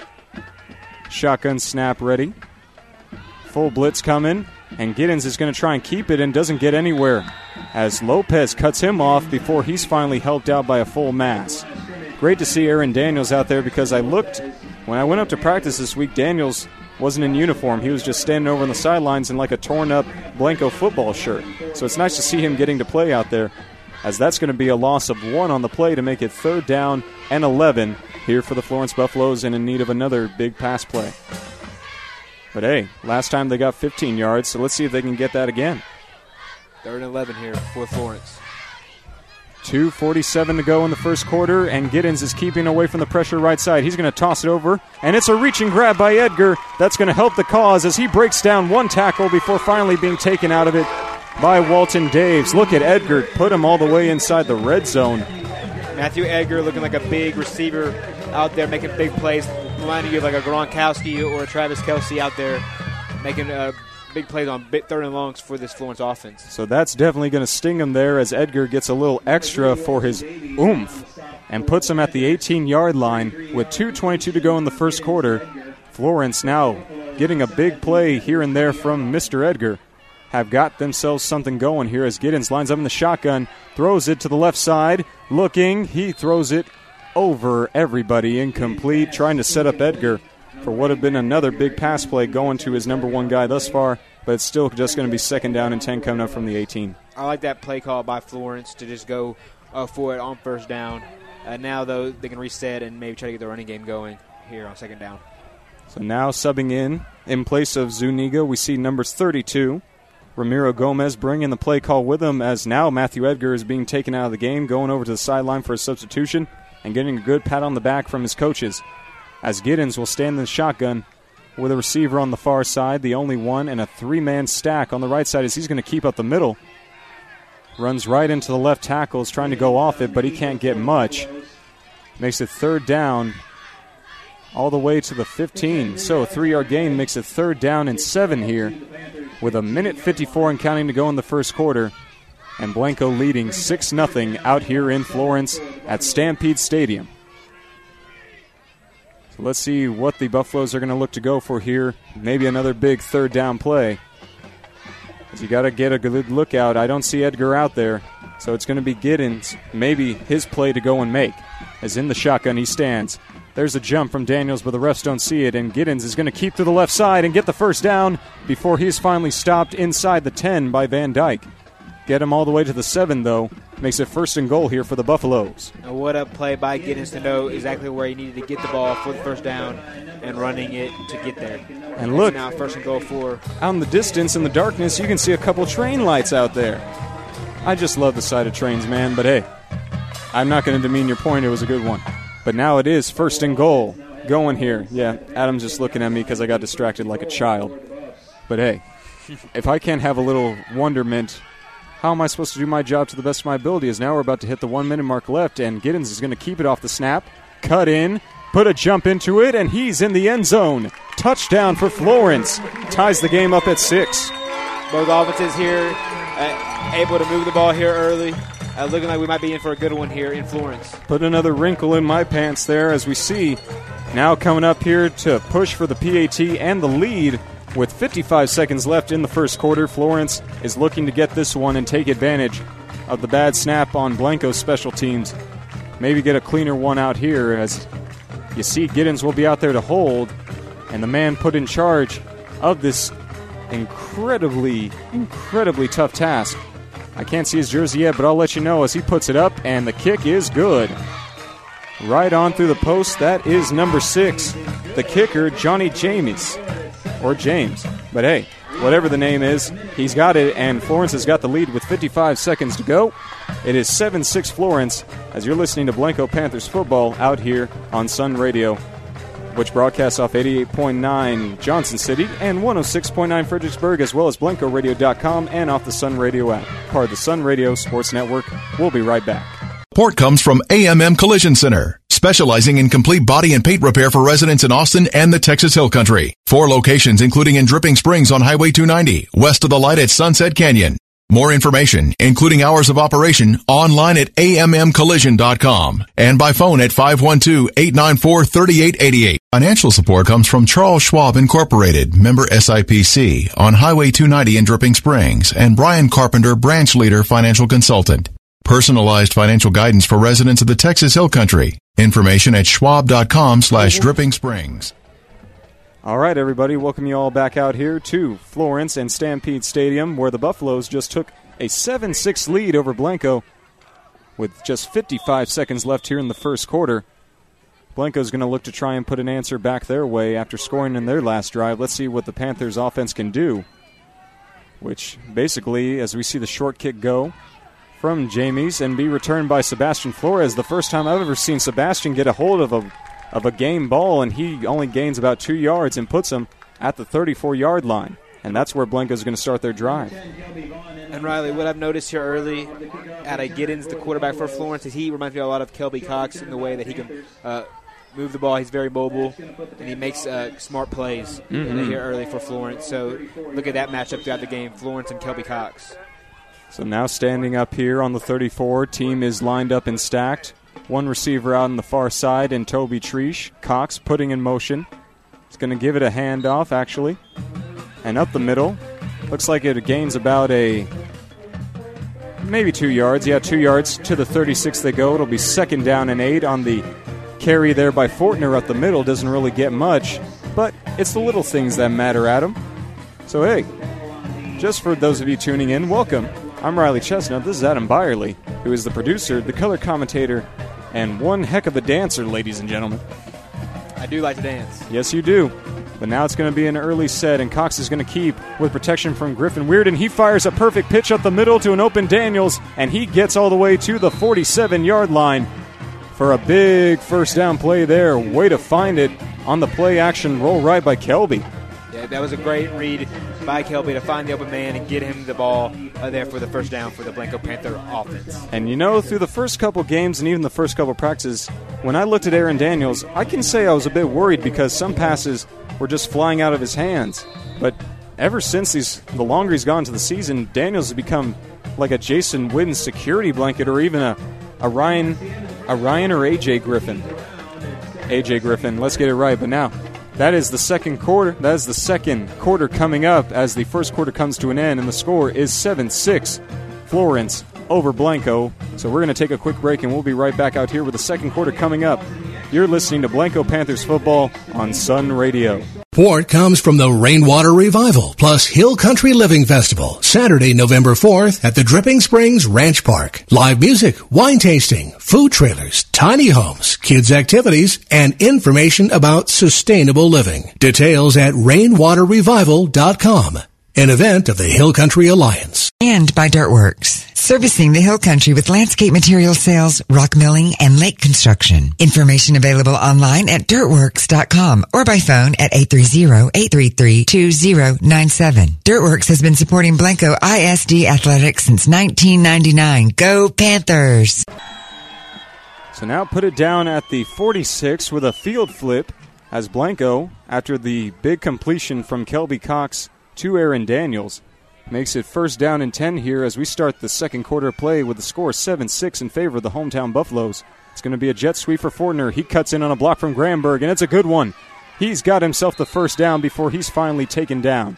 Shotgun snap ready. Full blitz coming, and Giddens is going to try and keep it and doesn't get anywhere as Lopez cuts him off before he's finally helped out by a full mass. Great to see Aaron Daniels out there because I looked, when I went up to practice this week, Daniels wasn't in uniform. He was just standing over on the sidelines in like a torn-up Blanco football shirt. So it's nice to see him getting to play out there, as that's going to be a loss of one on the play to make it third down and eleven here for the Florence Buffaloes, and in need of another big pass play. But hey, last time they got fifteen yards, so let's see if they can get that again. Third and eleven here for Florence. two forty-seven to go in the first quarter, and Giddens is keeping away from the pressure right side. He's going to toss it over, and it's a reaching grab by Edgar. That's going to help the cause as he breaks down one tackle before finally being taken out of it by Walton Daves. Look at Edgar, put him all the way inside the red zone. Matthew Edgar looking like a big receiver out there making big plays, reminding you of like a Gronkowski or a Travis Kelce out there making uh, big plays on big third and longs for this Florence offense. So that's definitely going to sting him there as Edgar gets a little extra for his oomph and puts him at the eighteen-yard line with two twenty-two to go in the first quarter. Florence now getting a big play here and there from Mister Edgar. Have got themselves something going here as Giddens lines up in the shotgun, throws it to the left side, looking, he throws it over everybody, incomplete, trying to set up Edgar for what had been another big pass play going to his number one guy thus far, but it's still just going to be second down and ten coming up from the eighteen. I like that play call by Florence to just go uh, for it on first down. Uh, now, though, they can reset and maybe try to get the running game going here on second down. So now subbing in, in place of Zuniga, we see numbers thirty-two. Ramiro Gomez bringing the play call with him as now Matthew Edgar is being taken out of the game, going over to the sideline for a substitution and getting a good pat on the back from his coaches. As Giddens will stand in the shotgun with a receiver on the far side, the only one, and a three-man stack on the right side as he's going to keep up the middle. Runs right into the left tackle, is trying to go off it, but he can't get much. Makes it third down all the way to the fifteen. So a three-yard gain makes it third down and seven here with a minute fifty-four and counting to go in the first quarter. And Blanco leading six nothing out here in Florence at Stampede Stadium. So let's see what the Buffaloes are going to look to go for here. Maybe another big third down play. Because you got to get a good look out. I don't see Edgar out there. So it's going to be Giddens, maybe his play to go and make. As in the shotgun he stands. There's a jump from Daniels, but the refs don't see it, and Giddens is going to keep to the left side and get the first down before he's finally stopped inside the ten by Van Dyke. Get him all the way to the seven, though. Makes it first and goal here for the Buffaloes. And what a play by Giddens to know exactly where he needed to get the ball for the first down and running it to get there. And look, now first and goal for out in the distance in the darkness, you can see a couple train lights out there. I just love the sight of trains, man, but hey, I'm not going to demean your point. It was a good one. But now it is first and goal going here. Yeah, Adam's just looking at me because I got distracted like a child. But hey, if I can't have a little wonderment, how am I supposed to do my job to the best of my ability? As now we're about to hit the one-minute mark left, and Giddens is going to keep it off the snap, cut in, put a jump into it, and he's in the end zone. Touchdown for Florence. Ties the game up at six. Both offenses here uh, able to move the ball here early. Uh, looking like we might be in for a good one here in Florence. Put another wrinkle in my pants there as we see now coming up here to push for the P A T and the lead with fifty-five seconds left in the first quarter. Florence is looking to get this one and take advantage of the bad snap on Blanco's special teams. Maybe get a cleaner one out here as you see Giddens will be out there to hold, and the man put in charge of this incredibly, incredibly tough task. I can't see his jersey yet, but I'll let you know as he puts it up, and the kick is good. Right on through the post, that is number six, the kicker, Johnny James, or James. But hey, whatever the name is, he's got it, and Florence has got the lead with fifty-five seconds to go. It is seven six Florence as you're listening to Blanco Panthers football out here on Sun Radio, which broadcasts off eighty-eight point nine Johnson City and one oh six point nine Fredericksburg, as well as Blanco Radio dot com and off the Sun Radio app, part of the Sun Radio Sports Network. We'll be right back. Support comes from A M M Collision Center, specializing in complete body and paint repair for residents in Austin and the Texas Hill Country. Four locations, including in Dripping Springs on Highway two ninety, west of the light at Sunset Canyon. More information, including hours of operation, online at A M M collision dot com and by phone at five one two, eight nine four, three eight eight eight. Financial support comes from Charles Schwab Incorporated, member S I P C, on Highway two ninety in Dripping Springs, and Brian Carpenter, branch leader, financial consultant. Personalized financial guidance for residents of the Texas Hill Country. Information at schwab dot com slash dripping springs. All right, everybody, welcome you all back out here to Florence and Stampede Stadium, where the Buffaloes just took a seven six lead over Blanco with just fifty-five seconds left here in the first quarter. Blanco's going to look to try and put an answer back their way after scoring in their last drive. Let's see what the Panthers offense can do, which basically, as we see the short kick go from Jamies and be returned by Sebastian Flores, the first time I've ever seen Sebastian get a hold of a of a game ball, and he only gains about two yards and puts him at the thirty-four-yard line. And that's where Blanco's going to start their drive. And Riley, what I've noticed here early at a Giddens, the quarterback for Florence, is he reminds me a lot of Kelby Cox in the way that he can uh, move the ball. He's very mobile, and he makes uh, smart plays Mm-hmm. here early for Florence. So look at that matchup throughout the game, Florence and Kelby Cox. So now standing up here on the thirty-four, team is lined up and stacked. One receiver out on the far side, and Toby Treesh. Cox putting in motion. He's going to give it a handoff, actually. And up the middle. Looks like it gains about a maybe two yards. Yeah, two yards. To the thirty-six they go. It'll be second down and eight on the carry there by Fortner up the middle. Doesn't really get much, but it's the little things that matter, Adam. So, hey, just for those of you tuning in, welcome. I'm Riley Chestnut. This is Adam Byerly, who is the producer, the color commentator, and one heck of a dancer, ladies and gentlemen. I do like to dance. Yes, you do. But now it's going to be an early set, and Cox is going to keep with protection from Griffin Weirden. He fires a perfect pitch up the middle to an open Daniels, and he gets all the way to the forty-seven-yard line for a big first down play there. Way to find it on the play action roll right by Kelby. Yeah, that was a great read by Kelby to find the open man and get him the ball uh, there for the first down for the Blanco Panther offense. And you know, through the first couple games and even the first couple practices, when I looked at Aaron Daniels, I can say I was a bit worried because some passes were just flying out of his hands. But ever since he's, the longer he's gone to the season, Daniels has become like a Jason Witten security blanket, or even a, a Ryan a Ryan or A J Griffin. A J Griffin, let's get it right. But now, that is the second quarter. That is the second quarter coming up as the first quarter comes to an end, and the score is seven six Florence over Blanco. So we're going to take a quick break, and we'll be right back out here with the second quarter coming up. You're listening to Blanco Panthers football on Sun Radio. Support comes from the Rainwater Revival plus Hill Country Living Festival, Saturday, November fourth at the Dripping Springs Ranch Park. Live music, wine tasting, food trailers, tiny homes, kids activities, and information about sustainable living. Details at rainwater revival dot com. An event of the Hill Country Alliance. And by Dirtworks, servicing the Hill Country with landscape material sales, rock milling, and lake construction. Information available online at dirtworks dot com or by phone at eight three zero, eight three three, two zero nine seven. Dirtworks has been supporting Blanco I S D athletics since nineteen ninety-nine. Go Panthers! So now put it down at the forty-six with a field flip as Blanco, after the big completion from Kelby Cox to Aaron Daniels, makes it first down and ten here as we start the second quarter play with the score seven six in favor of the hometown Buffaloes. It's going to be a jet sweep for Fortner. He cuts in on a block from Gramberg, and it's a good one. He's got himself the first down before he's finally taken down.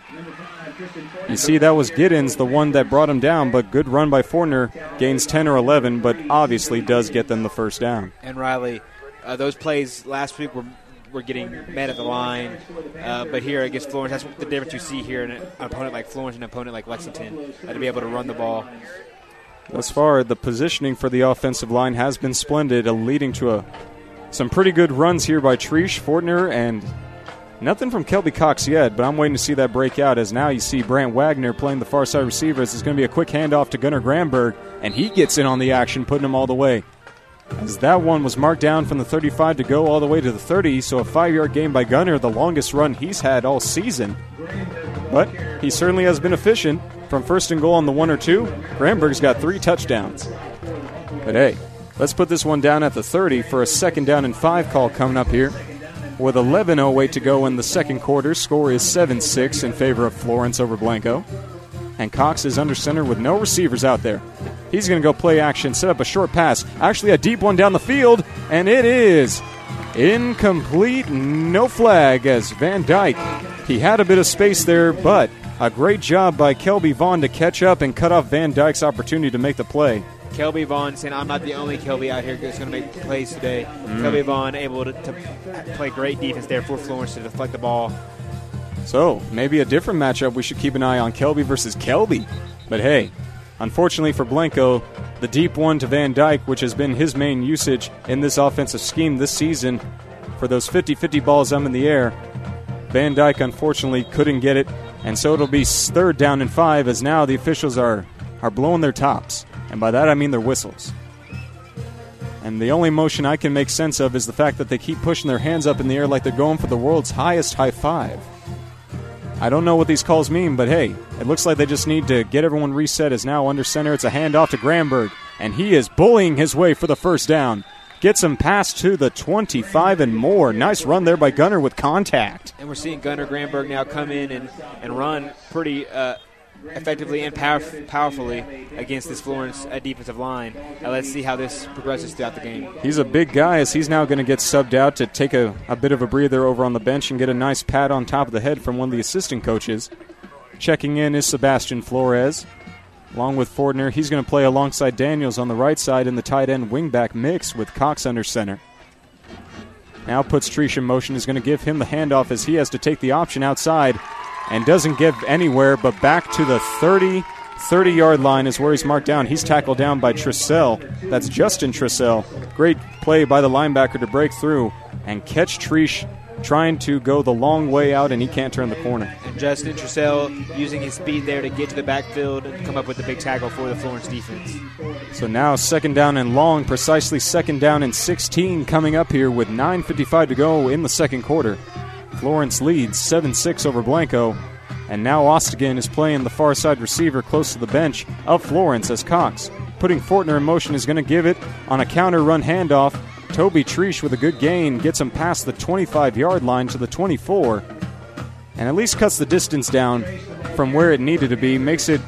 You see, that was Giddens, the one that brought him down, but good run by Fortner. Gains ten or eleven, but obviously does get them the first down. And Riley, uh, those plays last week were We're getting met at the line, uh, but here against Florence, that's the difference you see here in an opponent like Florence and an opponent like Lexington, uh, to be able to run the ball. Thus far, the positioning for the offensive line has been splendid, uh, leading to a, some pretty good runs here by Treesh, Fortner, and nothing from Kelby Cox yet, but I'm waiting to see that break out as now you see Brant Wagner playing the far side receiver. It's going to be a quick handoff to Gunnar Gramberg, and he gets in on the action, putting him all the way. As that one was marked down from the thirty-five to go all the way to the thirty, so a five-yard gain by Gunner, the longest run he's had all season. But he certainly has been efficient. From first and goal on the one or two, Gramberg's got three touchdowns. But hey, let's put this one down at the thirty for a second down and five call coming up here. With eleven oh eight to go in the second quarter, score is seven six in favor of Florence over Blanco. And Cox is under center with no receivers out there. He's going to go play action, set up a short pass. Actually, a deep one down the field, and it is incomplete. No flag as Van Dyke. He had a bit of space there, but a great job by Kelby Vaughn to catch up and cut off Van Dyke's opportunity to make the play. Kelby Vaughn saying, I'm not the only Kelby out here that's going to make plays today. Mm. Kelby Vaughn able to, to play great defense there for Florence to deflect the ball. So, maybe a different matchup. We should keep an eye on Kelby versus Kelby. But hey, unfortunately for Blanco, the deep one to Van Dyke, which has been his main usage in this offensive scheme this season, for those fifty-fifty balls up in the air, Van Dyke unfortunately couldn't get it, and so it'll be third down and five as now the officials are, are blowing their tops. And by that I mean their whistles. And the only motion I can make sense of is the fact that they keep pushing their hands up in the air like they're going for the world's highest high five. I don't know what these calls mean, but hey, it looks like they just need to get everyone reset. As now under center, it's a handoff to Granberg, and he is bullying his way for the first down. Gets him past to the twenty-five and more. Nice run there by Gunner with contact. And we're seeing Gunner Granberg now come in and, and run pretty uh, effectively and power, powerfully against this Florence uh, defensive line. Uh, let's see how this progresses throughout the game. He's a big guy, as he's now going to get subbed out to take a, a bit of a breather over on the bench and get a nice pat on top of the head from one of the assistant coaches. Checking in is Sebastian Flores. Along with Fortner, he's going to play alongside Daniels on the right side in the tight end wingback mix with Cox under center. Now puts Treesh in motion, is going to give him the handoff as he has to take the option outside and doesn't give anywhere but back to the thirty, thirty-yard line is where he's marked down. He's tackled down by Trissell. That's Justin Trissell. Great play by the linebacker to break through and catch Treesh trying to go the long way out, and he can't turn the corner. And Justin Trissell using his speed there to get to the backfield and come up with the big tackle for the Florence defense. So now second down and long, precisely second down and sixteen coming up here with nine fifty-five to go in the second quarter. Florence leads seven six over Blanco, and now Ostigan is playing the far side receiver close to the bench of Florence as Cox, putting Fortner in motion, is going to give it on a counter run handoff. Toby Treesh with a good gain gets him past the twenty-five-yard line to the twenty-four, and at least cuts the distance down from where it needed to be, makes it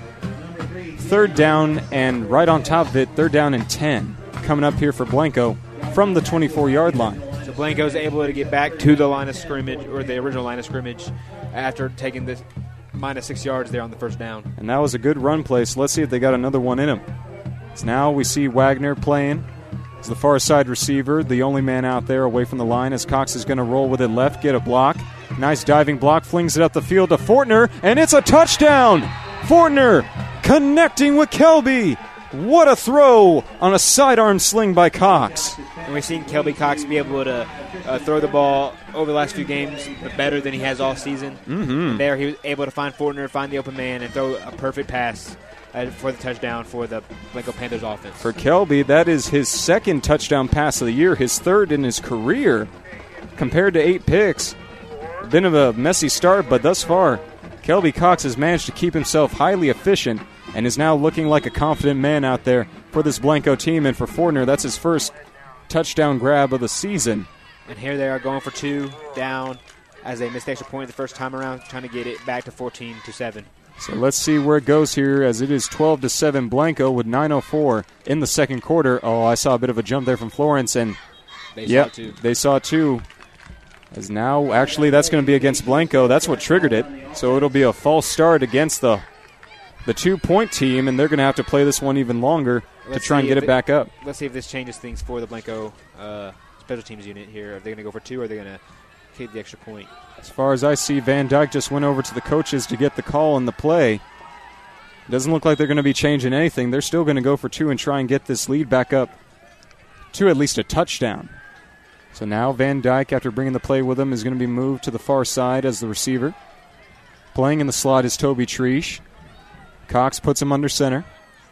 third down, and right on top of it, third down and ten coming up here for Blanco from the twenty-four-yard line. So Blanco's able to get back to the line of scrimmage, or the original line of scrimmage, after taking this minus six yards there on the first down. And that was a good run play, so let's see if they got another one in him. So now we see Wagner playing as the far side receiver, the only man out there away from the line, as Cox is going to roll with it left, get a block. Nice diving block, flings it up the field to Fortner, and it's a touchdown! Fortner connecting with Kelby. What a throw on a sidearm sling by Cox. And we've seen Kelby Cox be able to uh, throw the ball over the last few games better than he has all season. Mm-hmm. There he was able to find Fortner, find the open man, and throw a perfect pass uh, for the touchdown for the Blanco Panthers offense. For Kelby, that is his second touchdown pass of the year, his third in his career. Compared to eight picks, been of a messy start, but thus far, Kelby Cox has managed to keep himself highly efficient and is now looking like a confident man out there for this Blanco team. And for Fortner, that's his first touchdown grab of the season. And here they are going for two down as they missed the extra point the first time around, trying to get it back to fourteen to seven. So let's see where it goes here, as it is twelve to seven Blanco with nine oh four in the second quarter. Oh, I saw a bit of a jump there from Florence, and they yep, saw too. They saw too. As now, actually, that's going to be against Blanco. That's what triggered it. So it'll be a false start against the the two-point team, and they're going to have to play this one even longer let's to try and get it they, back up. Let's see if this changes things for the Blanco uh, special teams unit here. Are they going to go for two, or are they going to keep the extra point? As far as I see, Van Dyke just went over to the coaches to get the call and the play. Doesn't look like they're going to be changing anything. They're still going to go for two and try and get this lead back up to at least a touchdown. So now Van Dyke, after bringing the play with him, is going to be moved to the far side as the receiver. Playing in the slot is Toby Treesh. Cox puts him under center.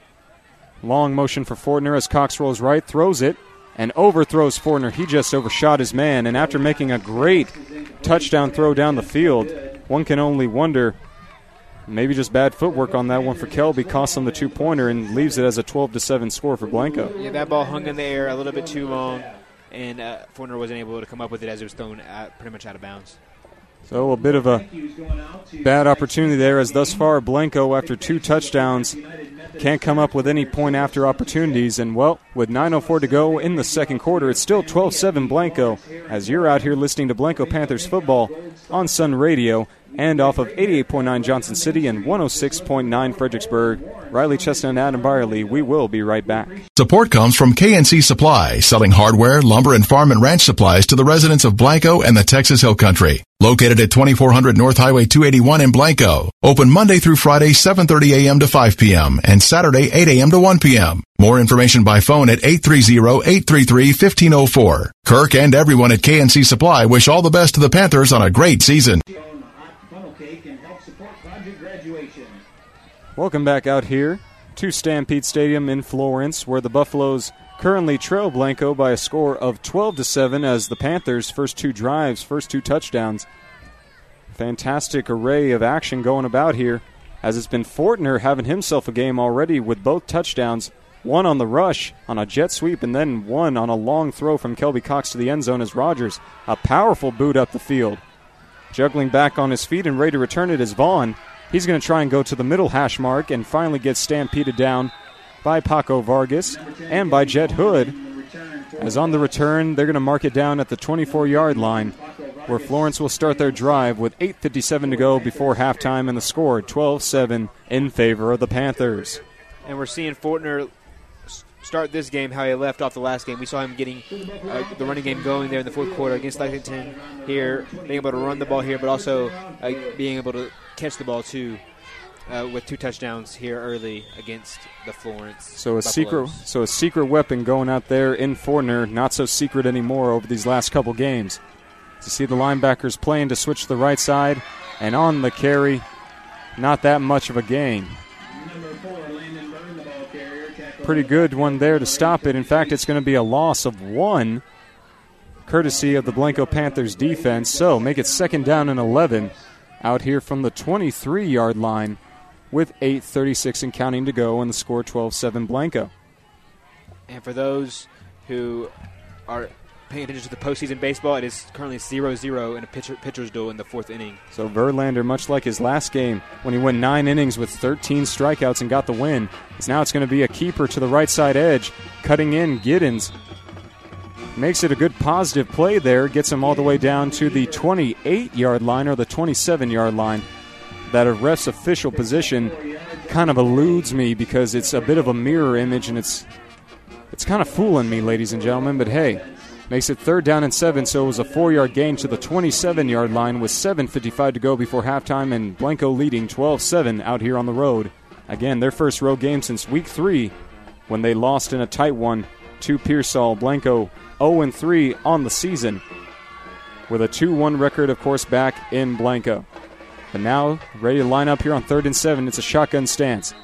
Long motion for Fortner as Cox rolls right, throws it, and overthrows Fortner. He just overshot his man, and after making a great touchdown throw down the field, one can only wonder, maybe just bad footwork on that one for Kelby, costs him the two-pointer and leaves it as a twelve to seven score for Blanco. Yeah, that ball hung in the air a little bit too long, and uh, Fortner wasn't able to come up with it as it was thrown out, pretty much out of bounds. So a bit of a bad opportunity there, as thus far Blanco, after two touchdowns, can't come up with any point-after opportunities. And, well, with nine oh four to go in the second quarter, it's still twelve seven Blanco, as you're out here listening to Blanco Panthers football on Sun Radio and off of eighty-eight point nine Johnson City and one oh six point nine Fredericksburg. Riley Chestnut and Adam Byerly, we will be right back. Support comes from K and C Supply, selling hardware, lumber, and farm and ranch supplies to the residents of Blanco and the Texas Hill Country. Located at twenty-four hundred North Highway two eighty-one in Blanco. Open Monday through Friday, seven thirty a.m. to five p.m. and Saturday, eight a.m. to one p.m. More information by phone at eight three zero, eight three three, one five zero four. Kirk and everyone at K and C Supply wish all the best to the Panthers on a great season. Welcome back out here to Stampede Stadium in Florence, where the Buffaloes currently trail Blanco by a score of twelve to seven, as the Panthers' first two drives, first two touchdowns, fantastic array of action going about here, as it's been Fortner having himself a game already with both touchdowns, one on the rush on a jet sweep and then one on a long throw from Kelby Cox to the end zone as Rogers, a powerful boot up the field. Juggling back on his feet and ready to return it is Vaughn. He's going to try and go to the middle hash mark and finally get stampeded down by Paco Vargas and by Jet Hood. As on the return, they're going to mark it down at the twenty-four-yard line, where Florence will start their drive with eight fifty-seven to go before halftime, and the score twelve seven in favor of the Panthers. And we're seeing Fortner start this game how he left off the last game. We saw him getting uh, the running game going there in the fourth quarter against Lexington here, being able to run the ball here, but also uh, being able to catch the ball too. Uh, with two touchdowns here early against the Florence So a Buffaloes. secret, so a secret weapon going out there in Fortner, not so secret anymore over these last couple games. To see the linebackers playing to switch to the right side, and on the carry, not that much of a gain. Pretty good one there to stop it. In fact, it's going to be a loss of one, courtesy of the Blanco Panthers defense. So make it second down and eleven out here from the twenty-three-yard line, with eight thirty-six and counting to go, and the score twelve seven Blanco. And for those who are paying attention to the postseason baseball, it is currently zero zero in a pitcher, pitcher's duel in the fourth inning. So Verlander, much like his last game when he went nine innings with thirteen strikeouts and got the win, is now it's going to be a keeper to the right side edge, cutting in Giddens. Makes it a good positive play there, gets him all the way down to the twenty-eight-yard line or the twenty-seven-yard line. That a ref's official position kind of eludes me because it's a bit of a mirror image, and it's it's kind of fooling me, ladies and gentlemen. But hey, makes it third down and seven, so it was a four-yard gain to the twenty-seven-yard line with seven fifty-five to go before halftime, and Blanco leading twelve seven out here on the road. Again, their first road game since week three when they lost in a tight one to Pearsall. Blanco oh and three on the season with a two one record, of course, back in Blanco. But now, ready to line up here on third and seven. It's a shotgun stance.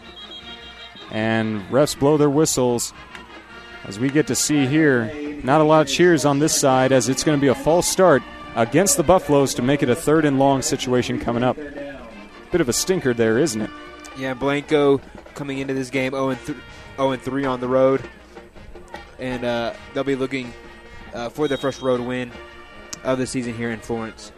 And refs blow their whistles. As we get to see here, not a lot of cheers on this side, as it's going to be a false start against the Buffaloes to make it a third and long situation coming up. Bit of a stinker there, isn't it? Yeah, Blanco coming into this game oh and three on the road. And uh, they'll be looking uh, for their first road win of the season here in Florence.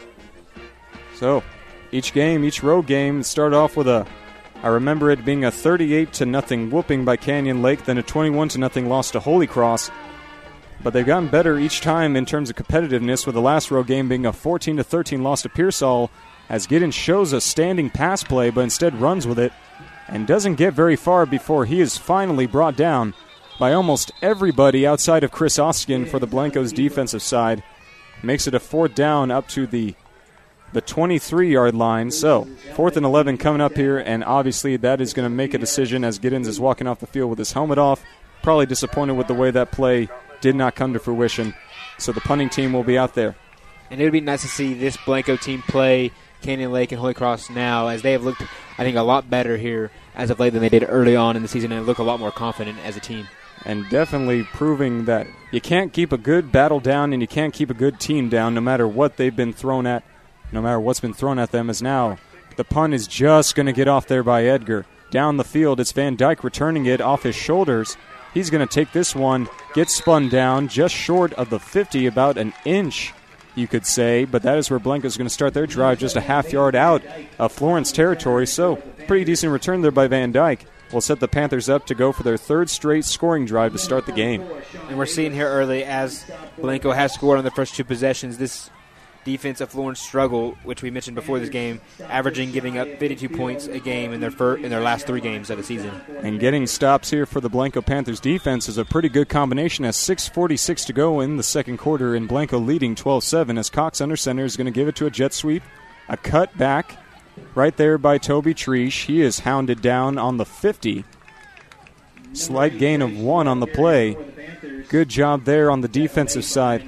So, each game, each road game, started off with a, I remember it being a thirty-eight to nothing whooping by Canyon Lake, then a twenty-one to nothing loss to Holy Cross. But they've gotten better each time in terms of competitiveness, with the last road game being a fourteen to thirteen loss to Pearsall, as Giddens shows a standing pass play, but instead runs with it and doesn't get very far before he is finally brought down by almost everybody outside of Chris Ostian for the Blancos defensive side. Makes it a fourth down up to the the twenty-three-yard line. So, fourth and eleven coming up here, and obviously that is going to make a decision as Giddens is walking off the field with his helmet off. Probably disappointed with the way that play did not come to fruition. So the punting team will be out there. And it would be nice to see this Blanco team play Canyon Lake and Holy Cross now, as they have looked, I think, a lot better here as of late than they did early on in the season, and look a lot more confident as a team. And definitely proving that you can't keep a good battle down and you can't keep a good team down no matter what they've been thrown at, no matter what's been thrown at them. As now the punt is just going to get off there by Edgar. Down the field, it's Van Dyke returning it off his shoulders. He's going to take this one, get spun down just short of the fifty, about an inch, you could say. But that is where Blanco's going to start their drive, just a half yard out of Florence territory. So pretty decent return there by Van Dyke. Will set the Panthers up to go for their third straight scoring drive to start the game. And we're seeing here early, as Blanco has scored on the first two possessions, this defense of Florence struggle, which we mentioned before this game, averaging giving up fifty-two points a game in their fir- in their last three games of the season. And getting stops here for the Blanco Panthers defense is a pretty good combination, as six forty-six to go in the second quarter, and Blanco leading twelve seven, as Cox under center is going to give it to a jet sweep, a cut back right there by Toby Treesh. He is hounded down on the fifty. Slight gain of one on the play. Good job there on the defensive side.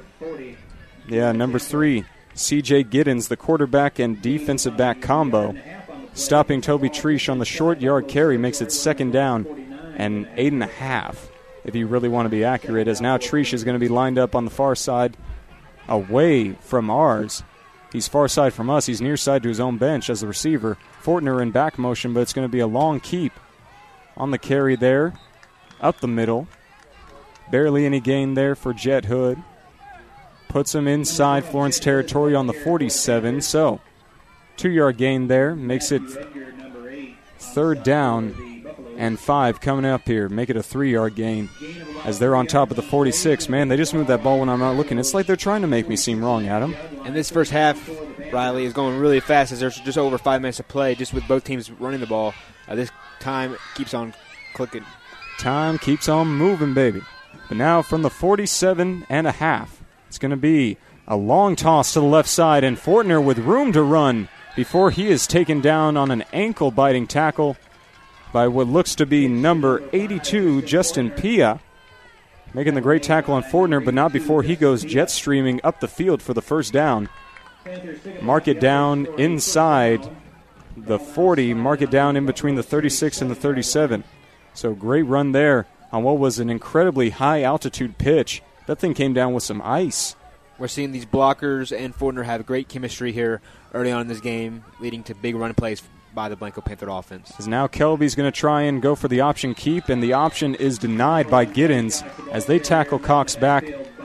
Yeah, number three, C J Giddens, the quarterback and defensive back combo, stopping Toby Treesh on the short yard carry, makes it second down and eight and a half, if you really want to be accurate, as now Treesh is going to be lined up on the far side away from ours. He's far side from us. He's near side to his own bench as the receiver. Fortner in back motion, but it's going to be a long keep on the carry there. Up the middle. Barely any gain there for Jet Hood. Puts him inside Florence territory on the forty-seven. So, two-yard gain there. Makes it third down and five coming up here. Make it a three-yard gain as they're on top of the forty-six. Man, they just moved that ball when I'm not looking. It's like they're trying to make me seem wrong, Adam. And this first half, Riley, is going really fast as there's just over five minutes to play, just with both teams running the ball. Uh, this time keeps on clicking. Time keeps on moving, baby. But now from the forty-seven and a half, it's going to be a long toss to the left side, and Fortner with room to run before he is taken down on an ankle-biting tackle by what looks to be number eighty-two, Justin Pia, making the great tackle on Fortner, but not before he goes jet streaming up the field for the first down. Mark it down inside the forty, mark it down in between the thirty-six and the thirty-seven. So great run there on what was an incredibly high-altitude pitch. That thing came down with some ice. We're seeing these blockers and Fortner have great chemistry here early on in this game, leading to big run plays by the Blanco Panther offense. As now Kelby's going to try and go for the option keep, and the option is denied by Giddens as they tackle Cox back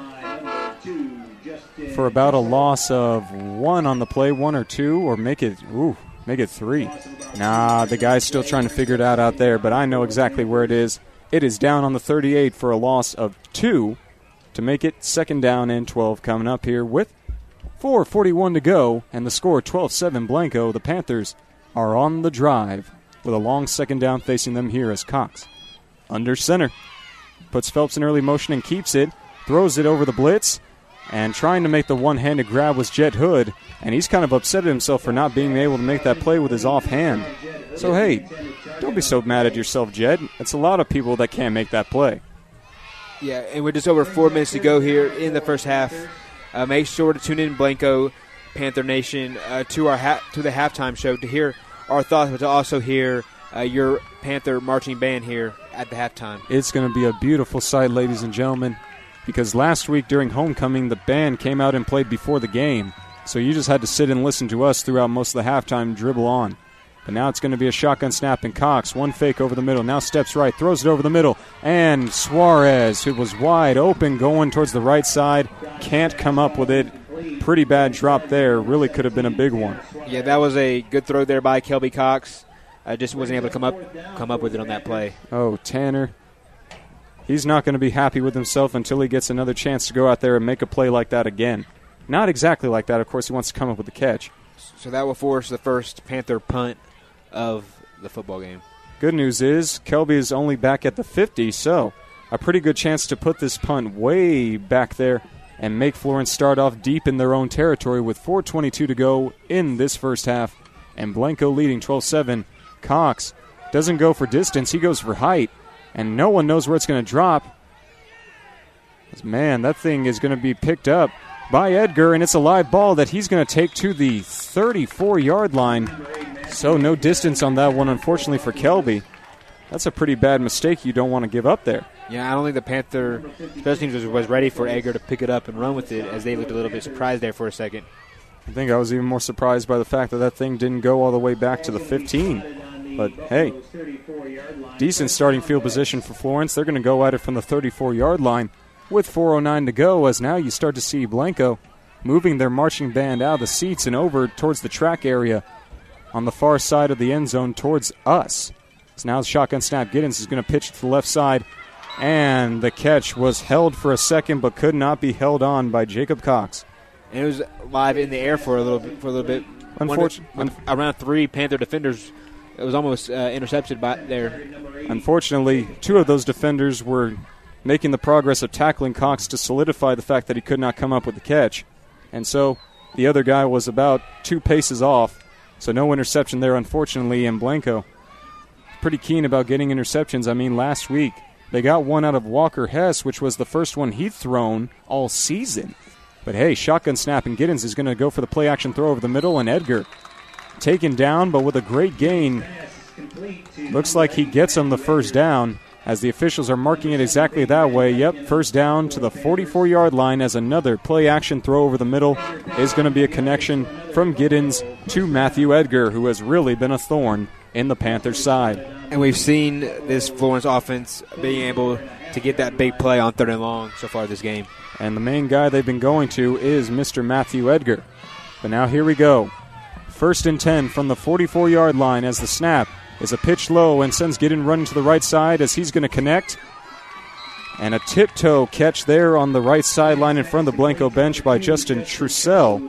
for about a loss of one on the play, one or two, or make it ooh, make it three. Nah, the guy's still trying to figure it out out there, but I know exactly where it is. It is down on the thirty-eight for a loss of two to make it second down and twelve coming up here with four forty-one to go, and the score twelve seven Blanco. The Panthers are on the drive with a long second down facing them here as Cox under center. Puts Phelps in early motion and keeps it, throws it over the blitz, and trying to make the one-handed grab was Jet Hood, and he's kind of upset at himself for not being able to make that play with his offhand. So, hey, don't be so mad at yourself, Jet. It's a lot of people that can't make that play. Yeah, and we're just over four minutes to go here in the first half. Uh, make sure to tune in, Blanco Panther Nation, uh, to our ha- to the halftime show to hear our thoughts, but to also hear uh, your Panther marching band here at the halftime. It's going to be a beautiful sight, ladies and gentlemen, because last week during homecoming, the band came out and played before the game, so you just had to sit and listen to us throughout most of the halftime, dribble on. But now it's going to be a shotgun snap, and Cox, one fake over the middle, now steps right, throws it over the middle, and Suarez, who was wide open going towards the right side, can't come up with it. Pretty bad drop there. Really could have been a big one. Yeah, that was a good throw there by Kelby Cox. I just wasn't able to come up come up with it on that play. Oh, Tanner. He's not going to be happy with himself until he gets another chance to go out there and make a play like that again. Not exactly like that. Of course, he wants to come up with the catch. So that will force the first Panther punt of the football game. Good news is Kelby is only back at the fifty, so a pretty good chance to put this punt way back there and make Florence start off deep in their own territory with four twenty-two to go in this first half. And Blanco leading twelve seven. Cox doesn't go for distance. He goes for height. And no one knows where it's going to drop. Man, that thing is going to be picked up by Edgar, and it's a live ball that he's going to take to the thirty-four-yard line. So no distance on that one, unfortunately, for Kelby. That's a pretty bad mistake you don't want to give up there. Yeah, I don't think the Panther special teams was, was ready for Edgar to pick it up and run with it, as they looked a little bit surprised there for a second. I think I was even more surprised by the fact that that thing didn't go all the way back to the fifteen. But, hey, decent starting field position for Florence. They're going to go at it from the thirty-four-yard line with four oh nine to go, as now you start to see Blanco moving their marching band out of the seats and over towards the track area on the far side of the end zone towards us. So now the shotgun snap. Giddens is going to pitch to the left side, and the catch was held for a second but could not be held on by Jacob Cox. And it was live in the air for a little bit. For a little bit. Unfortunately, around three Panther defenders, it was almost uh, intercepted by there. Unfortunately, two of those defenders were making the progress of tackling Cox to solidify the fact that he could not come up with the catch. And so the other guy was about two paces off, so no interception there, unfortunately, and Blanco pretty keen about getting interceptions. I mean, last week they got one out of Walker Hess, which was the first one he'd thrown all season. But, hey, shotgun snap, and Giddens is going to go for the play-action throw over the middle, and Edgar taken down, but with a great gain. Looks like he gets him the first down. as the officials are marking it exactly that way. Yep, first down to the forty-four-yard line as another play-action throw over the middle is going to be a connection from Giddens to Matthew Edgar, who has really been a thorn in the Panthers' side. And we've seen this Florence offense being able to get that big play on third and long so far this game. And the main guy they've been going to is Mister Matthew Edgar. But now here we go. First and ten from the forty-four-yard line as the snap is a pitch low and sends Giddens running to the right side as he's going to connect. And a tiptoe catch there on the right sideline in front of the Blanco bench by Justin Trussell.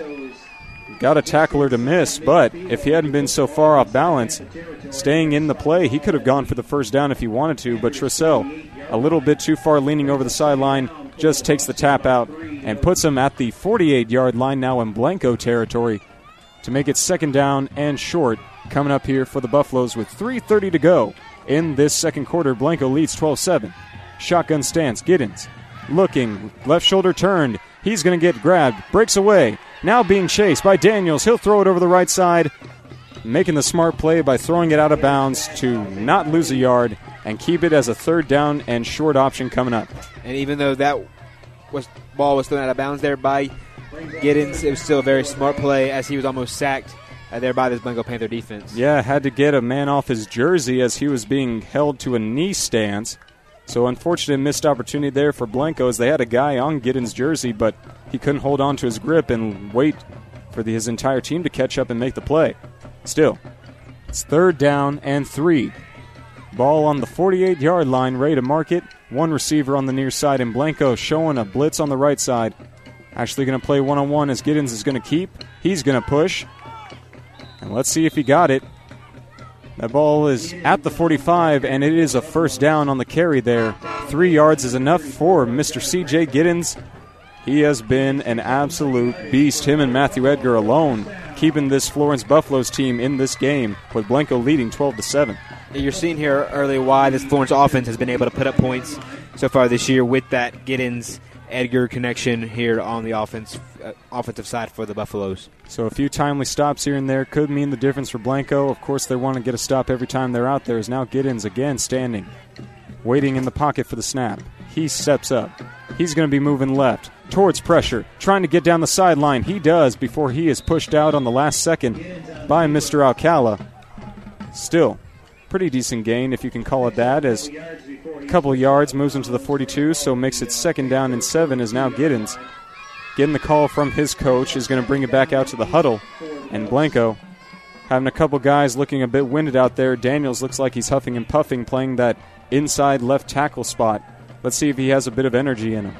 Got a tackler to miss, but if he hadn't been so far off balance, staying in the play, he could have gone for the first down if he wanted to, but Trussell, a little bit too far leaning over the sideline, just takes the tap out and puts him at the forty-eight-yard line now in Blanco territory to make it second down and short coming up here for the Buffaloes with three thirty to go in this second quarter. Blanco leads twelve seven. Shotgun stance, Giddens looking, left shoulder turned. He's going to get grabbed, breaks away. Now being chased by Daniels. He'll throw it over the right side, making the smart play by throwing it out of bounds to not lose a yard and keep it as a third down and short option coming up. And even though that was ball was thrown out of bounds there by Giddens, it was still a very smart play as he was almost sacked uh, there by this Blanco Panther defense. Yeah, had to get a man off his jersey as he was being held to a knee stance. So unfortunate missed opportunity there for Blanco as they had a guy on Giddens' jersey, but he couldn't hold on to his grip and wait for the, his entire team to catch up and make the play. Still, it's third down and three. Ball on the forty-eight-yard line, ready to mark it. One receiver on the near side, and Blanco showing a blitz on the right side. Actually going to play one-on-one as Giddens is going to keep. He's going to push. And let's see if he got it. That ball is at the forty-five, and it is a first down on the carry there. Three yards is enough for Mister C J Giddens. He has been an absolute beast, him and Matthew Edgar alone, keeping this Florence Buffaloes team in this game, with Blanco leading twelve to seven. You're seeing here early why this Florence offense has been able to put up points so far this year with that Giddens-Edgar connection here on the offense, uh, offensive side for the Buffaloes. So a few timely stops here and there could mean the difference for Blanco. Of course, they want to get a stop every time they're out there. Is now Giddens again standing, waiting in the pocket for the snap. He steps up. He's going to be moving left towards pressure, trying to get down the sideline. He does before he is pushed out on the last second by Mister Alcala. Still, pretty decent gain, if you can call it that, as a couple of yards moves him to the forty-two, so makes it second down and seven as now Giddens, getting the call from his coach, is going to bring it back out to the huddle. And Blanco having a couple guys looking a bit winded out there. Daniels looks like he's huffing and puffing, playing that inside left tackle spot. Let's see if he has a bit of energy in him.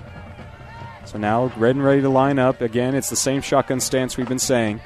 So now red and ready to line up. Again, it's the same shotgun stance we've been saying.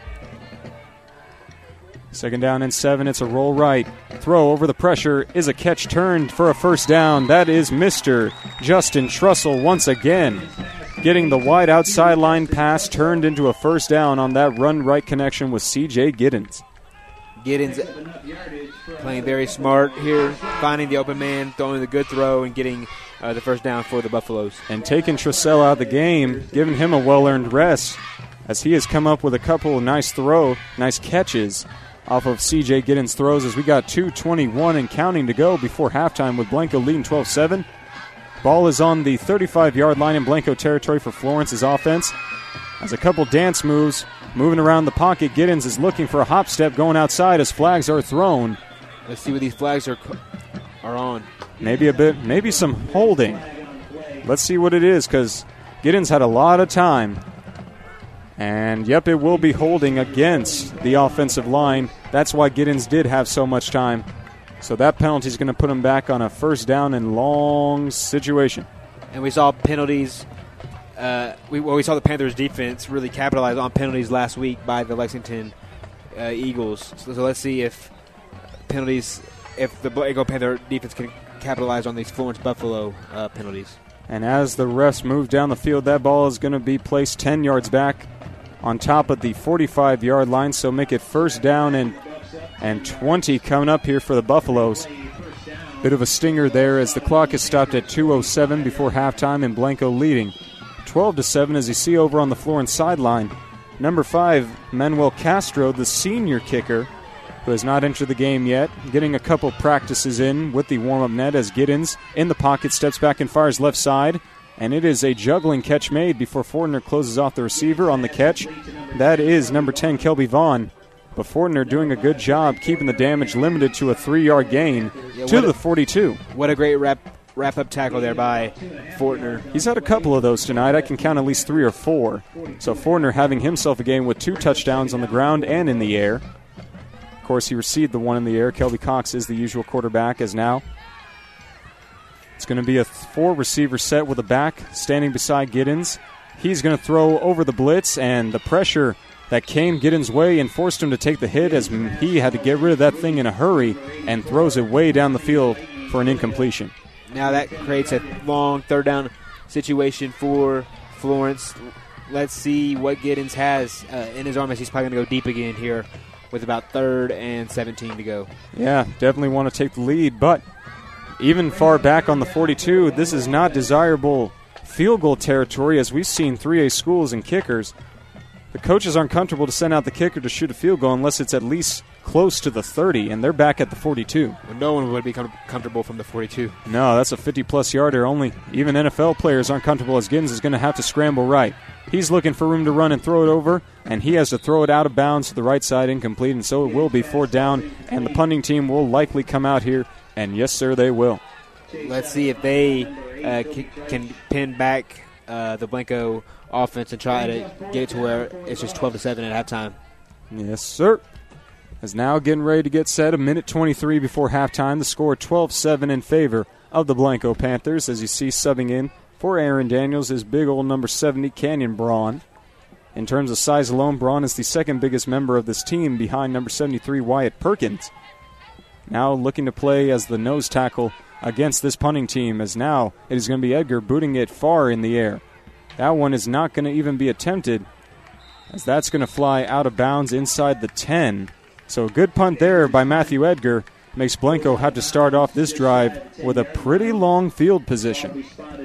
Second down and seven. It's a roll right. Throw over the pressure is a catch turned for a first down. That is Mister Justin Trussell once again, getting the wide outside line pass turned into a first down on that run right connection with C J Giddens. Giddens playing very smart here, finding the open man, throwing the good throw, and getting uh, the first down for the Buffaloes. And taking Trussell out of the game, giving him a well-earned rest, as he has come up with a couple of nice throw, nice catches off of C J Giddens' throws, as we got two twenty-one and counting to go before halftime with Blanco leading twelve seven. Ball is on the thirty-five-yard line in Blanco territory for Florence's offense. As a couple dance moves, moving around the pocket, Giddens is looking for a hop step going outside as flags are thrown. Let's see what these flags are are on. Maybe a bit, maybe some holding. Let's see what it is, because Giddens had a lot of time. And, yep, it will be holding against the offensive line. That's why Giddens did have so much time. So that penalty is going to put him back on a first down and long situation. And we saw penalties. Uh, we, well, we saw the Panthers' defense really capitalize on penalties last week by the Lexington uh, Eagles. So, so let's see if penalties, if the Blanco Panther defense can capitalize on these Florence Buffalo uh, penalties. And as the refs move down the field, that ball is going to be placed ten yards back on top of the forty-five-yard line, so make it first down and and twenty coming up here for the Buffaloes. Bit of a stinger there as the clock is stopped at two oh seven before halftime, and Blanco leading twelve to seven as you see over on the Florence sideline. Number five, Manuel Castro, the senior kicker, who has not entered the game yet, getting a couple practices in with the warm-up net as Giddens in the pocket steps back and fires left side. And it is a juggling catch made before Fortner closes off the receiver on the catch. That is number ten, Kelby Vaughn. But Fortner doing a good job keeping the damage limited to a three-yard gain yeah, to the forty-two. What a great wrap, wrap-up tackle there by Fortner. He's had a couple of those tonight. I can count at least three or four. So Fortner having himself a game with two touchdowns on the ground and in the air. Of course, he received the one in the air. Kelby Cox is the usual quarterback as now. It's going to be a four-receiver set with a back standing beside Giddens. He's going to throw over the blitz, and the pressure that came Giddens' way and forced him to take the hit as he had to get rid of that thing in a hurry and throws it way down the field for an incompletion. Now that creates a long third down situation for Florence. Let's see what Giddens has uh, in his arm as he's probably going to go deep again here with about third and seventeen to go. Yeah, definitely want to take the lead, but even far back on the forty-two, this is not desirable field goal territory as we've seen three A schools and kickers. The coaches aren't comfortable to send out the kicker to shoot a field goal unless it's at least close to the thirty, and they're back at the forty-two. Well, no one would be com- comfortable from the forty-two. No, that's a fifty-plus yarder. Only even N F L players aren't comfortable as Giddens is going to have to scramble right. He's looking for room to run and throw it over, and he has to throw it out of bounds to the right side incomplete, and so it will be fourth down, and the punting team will likely come out here, and yes, sir, they will. Let's see if they uh, c- can pin back uh, the Blanco offense and try to get it to where it's just twelve to seven at halftime. Yes, sir. Is now getting ready to get set. A minute twenty-three before halftime. The score twelve seven in favor of the Blanco Panthers. As you see, subbing in for Aaron Daniels is big old number seventy, Canyon Braun. In terms of size alone, Braun is the second biggest member of this team behind number seventy-three, Wyatt Perkins. Now looking to play as the nose tackle against this punting team, as now it is going to be Edgar booting it far in the air. That one is not going to even be attempted, as that's going to fly out of bounds inside the ten. So a good punt there by Matthew Edgar makes Blanco have to start off this drive with a pretty long field position.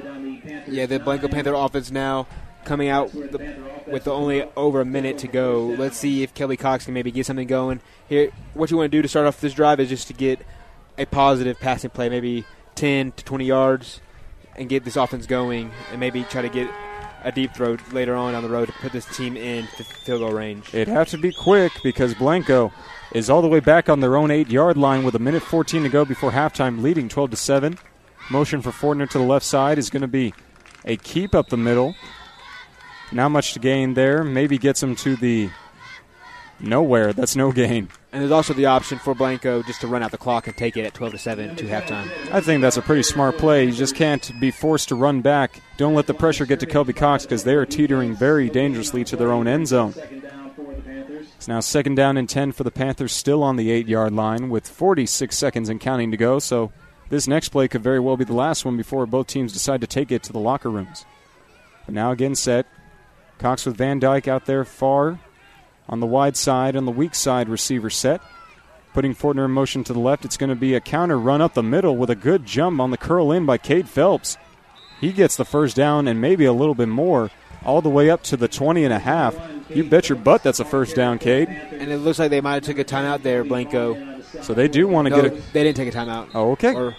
Yeah, the Blanco Panther offense now coming out with, the, with the only over a minute to go. Let's see if Kelby Cox can maybe get something going. Here, what you want to do to start off this drive is just to get a positive passing play, maybe ten to twenty yards, and get this offense going, and maybe try to get a deep throw later on down the road to put this team in field goal range. It'd have to be quick because Blanco is all the way back on their own eight-yard line with a minute fourteen to go before halftime, leading twelve to seven. Motion for Fortner to the left side is going to be a keep up the middle. Not much to gain there. Maybe gets him to the nowhere. That's no gain. And there's also the option for Blanco just to run out the clock and take it at twelve to seven to halftime. I think that's a pretty smart play. You just can't be forced to run back. Don't let the pressure get to Kelby Cox because they are teetering very dangerously to their own end zone. It's now second down and ten for the Panthers, still on the eight-yard line with forty-six seconds and counting to go. So this next play could very well be the last one before both teams decide to take it to the locker rooms. But now again set. Cox with Van Dyke out there far on the wide side, on the weak side receiver set. Putting Fortner in motion to the left. It's going to be a counter run up the middle with a good jump on the curl in by Cade Phelps. He gets the first down and maybe a little bit more, all the way up to the twenty and a half. You bet your butt that's a first down, Cade. And it looks like they might have took a timeout there, Blanco. So they do want to no, get a... they didn't take a timeout. Oh, okay. Or,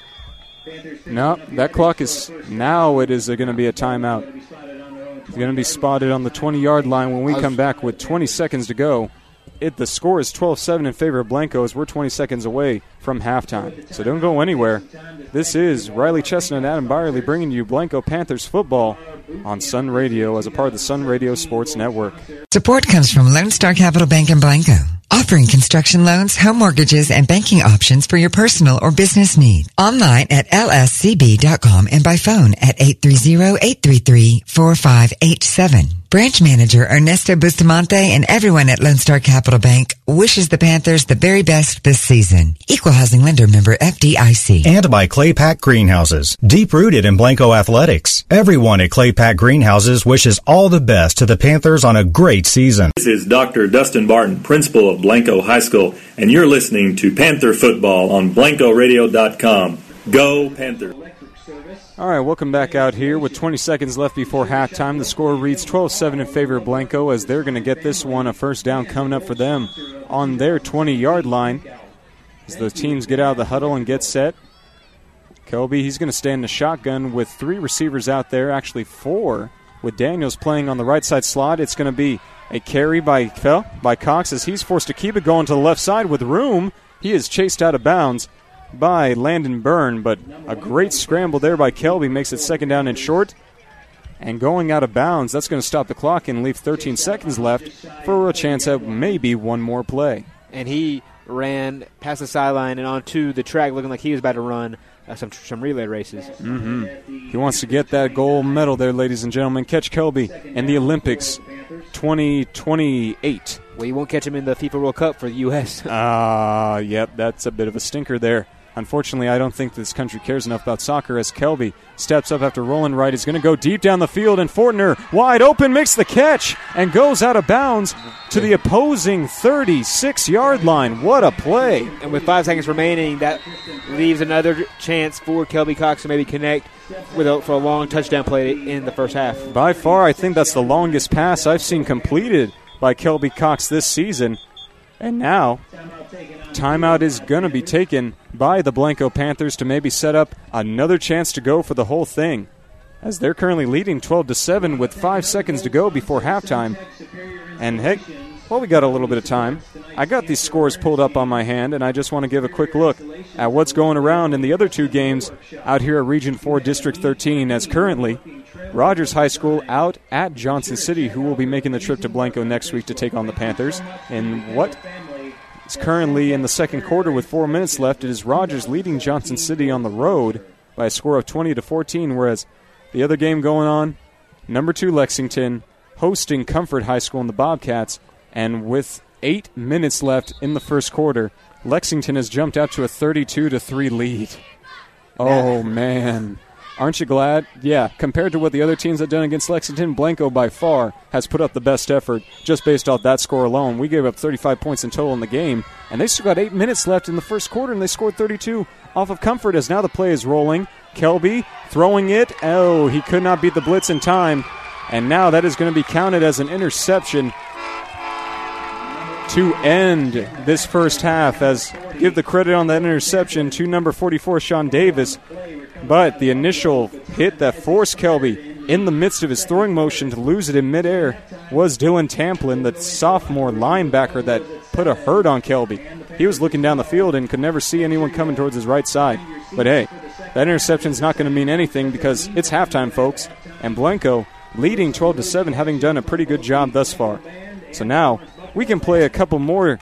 no, that clock is... Now it is going to be a timeout. It's going to be spotted on the twenty-yard line when we come back with twenty seconds to go. It, the score is twelve seven in favor of Blanco as we're twenty seconds away from halftime. So don't go anywhere. This is Riley Chestnut and Adam Byerly bringing you Blanco Panthers football on Sun Radio as a part of the Sun Radio Sports Network. Support comes from Lone Star Capital Bank in Blanco, offering construction loans, home mortgages, and banking options for your personal or business need. Online at L S C B dot com and by phone at eight three zero, eight three three, four five eight seven. Branch Manager Ernesto Bustamante and everyone at Lone Star Capital Bank wishes the Panthers the very best this season. Equal Housing Lender member F D I C. And by Claypack Greenhouses, deep-rooted in Blanco athletics. Everyone at Claypack Greenhouses wishes all the best to the Panthers on a great season. This is Doctor Dustin Barton, principal of Blanco High School, and you're listening to Panther Football on Blanco Radio dot com. Go Panthers! All right, welcome back out here with twenty seconds left before halftime. The score reads twelve seven in favor of Blanco as they're going to get this one, a first down coming up for them on their twenty-yard line. As the teams get out of the huddle and get set, Kelby, he's going to stay in the shotgun with three receivers out there, actually four, with Daniels playing on the right side slot. It's going to be a carry by, by Cox as he's forced to keep it going to the left side with room. He is chased out of bounds by Landon Byrne, but a great scramble there by Kelby makes it second down and short. And going out of bounds, that's going to stop the clock and leave thirteen seconds left for a chance at maybe one more play. And he ran past the sideline and onto the track looking like he was about to run uh, some some relay races. Mm-hmm. He wants to get that gold medal there, ladies and gentlemen. Catch Kelby in the Olympics twenty twenty-eight. Well, you won't catch him in the FIFA World Cup for the U S Ah, uh, yep, that's a bit of a stinker there. Unfortunately, I don't think this country cares enough about soccer as Kelby steps up after rolling right. He's going to go deep down the field, and Fortner, wide open, makes the catch and goes out of bounds to the opposing thirty-six-yard line. What a play. And with five seconds remaining, that leaves another chance for Kelby Cox to maybe connect with a, for a long touchdown play in the first half. By far, I think that's the longest pass I've seen completed by Kelby Cox this season. And now, timeout is going to be taken by the Blanco Panthers to maybe set up another chance to go for the whole thing, as they're currently leading twelve to seven with five seconds to go before halftime. And heck, well, we got a little bit of time. I got these scores pulled up on my hand, and I just want to give a quick look at what's going around in the other two games out here at Region four, District thirteen, as currently Rogers High School out at Johnson City, who will be making the trip to Blanco next week to take on the Panthers. And what is currently in the second quarter with four minutes left, it is Rogers leading Johnson City on the road by a score of twenty to fourteen, whereas the other game going on, number two Lexington hosting Comfort High School in the Bobcats, and with eight minutes left in the first quarter, Lexington has jumped out to a thirty-two to three lead. Oh, man. Aren't you glad? Yeah, compared to what the other teams have done against Lexington, Blanco by far has put up the best effort just based off that score alone. We gave up thirty-five points in total in the game, and they still got eight minutes left in the first quarter, and they scored thirty-two off of Comfort as now the play is rolling. Kelby throwing it. Oh, he could not beat the blitz in time, and now that is going to be counted as an interception to end this first half, as give the credit on that interception to number forty-four, Sean Davis. But the initial hit that forced Kelby in the midst of his throwing motion to lose it in midair was Dylan Tamplin, the sophomore linebacker that put a hurt on Kelby. He was looking down the field and could never see anyone coming towards his right side. But hey, that interception's not going to mean anything because it's halftime, folks, and Blanco leading twelve to seven, having done a pretty good job thus far. So now we can play a couple more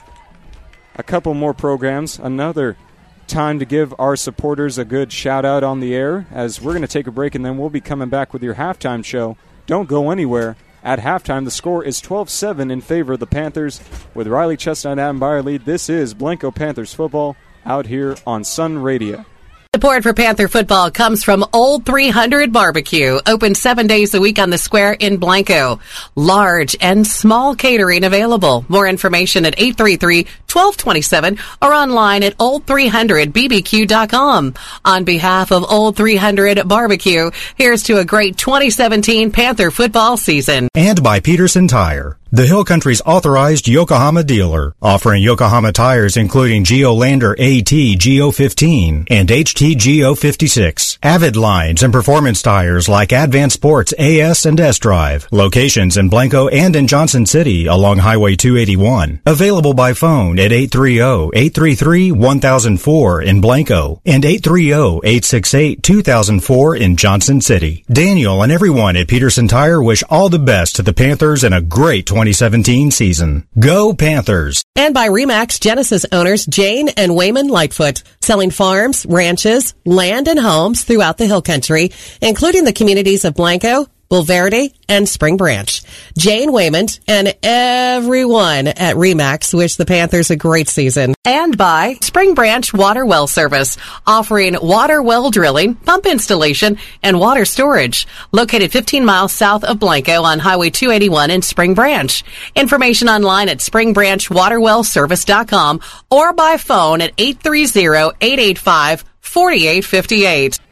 a couple more programs, another time to give our supporters a good shout out on the air, as we're going to take a break and then we'll be coming back with your halftime show. Don't go anywhere. At halftime, the score is twelve seven in favor of the Panthers. With Riley Chestnut and Adam Beyer lead, this is Blanco Panthers football out here on Sun Radio. Support for Panther football comes from Old three hundred Barbecue, open seven days a week on the square in Blanco. Large and small catering available. More information at eight three three, one two two seven or online at old three hundred b b q dot com. On behalf of Old three hundred Barbecue, here's to a great twenty seventeen Panther football season. And by Peterson Tire, the Hill Country's authorized Yokohama dealer, offering Yokohama tires including Geolander A T G O fifteen and H T G O fifty-six, Avid lines and performance tires like Advanced Sports A S and S Drive. Locations in Blanco and in Johnson City along Highway two eighty-one. Available by phone at eight three zero, eight three three, one thousand four in Blanco and eight three zero, eight six eight, two thousand four in Johnson City. Daniel and everyone at Peterson Tire wish all the best to the Panthers and a great twenty seventeen season. Go Panthers! And by RE/MAX Genesis owners Jane and Wayman Lightfoot, selling farms, ranches, land, and homes throughout the Hill Country, including the communities of Blanco, Bulverde, and Spring Branch. Jane Waymond and everyone at RE/MAX wish the Panthers a great season. And by Spring Branch Water Well Service, offering water well drilling, pump installation, and water storage. Located fifteen miles south of Blanco on Highway two eighty-one in Spring Branch. Information online at spring branch water well service dot com or by phone at eight three zero, eight eight five, four eight five eight.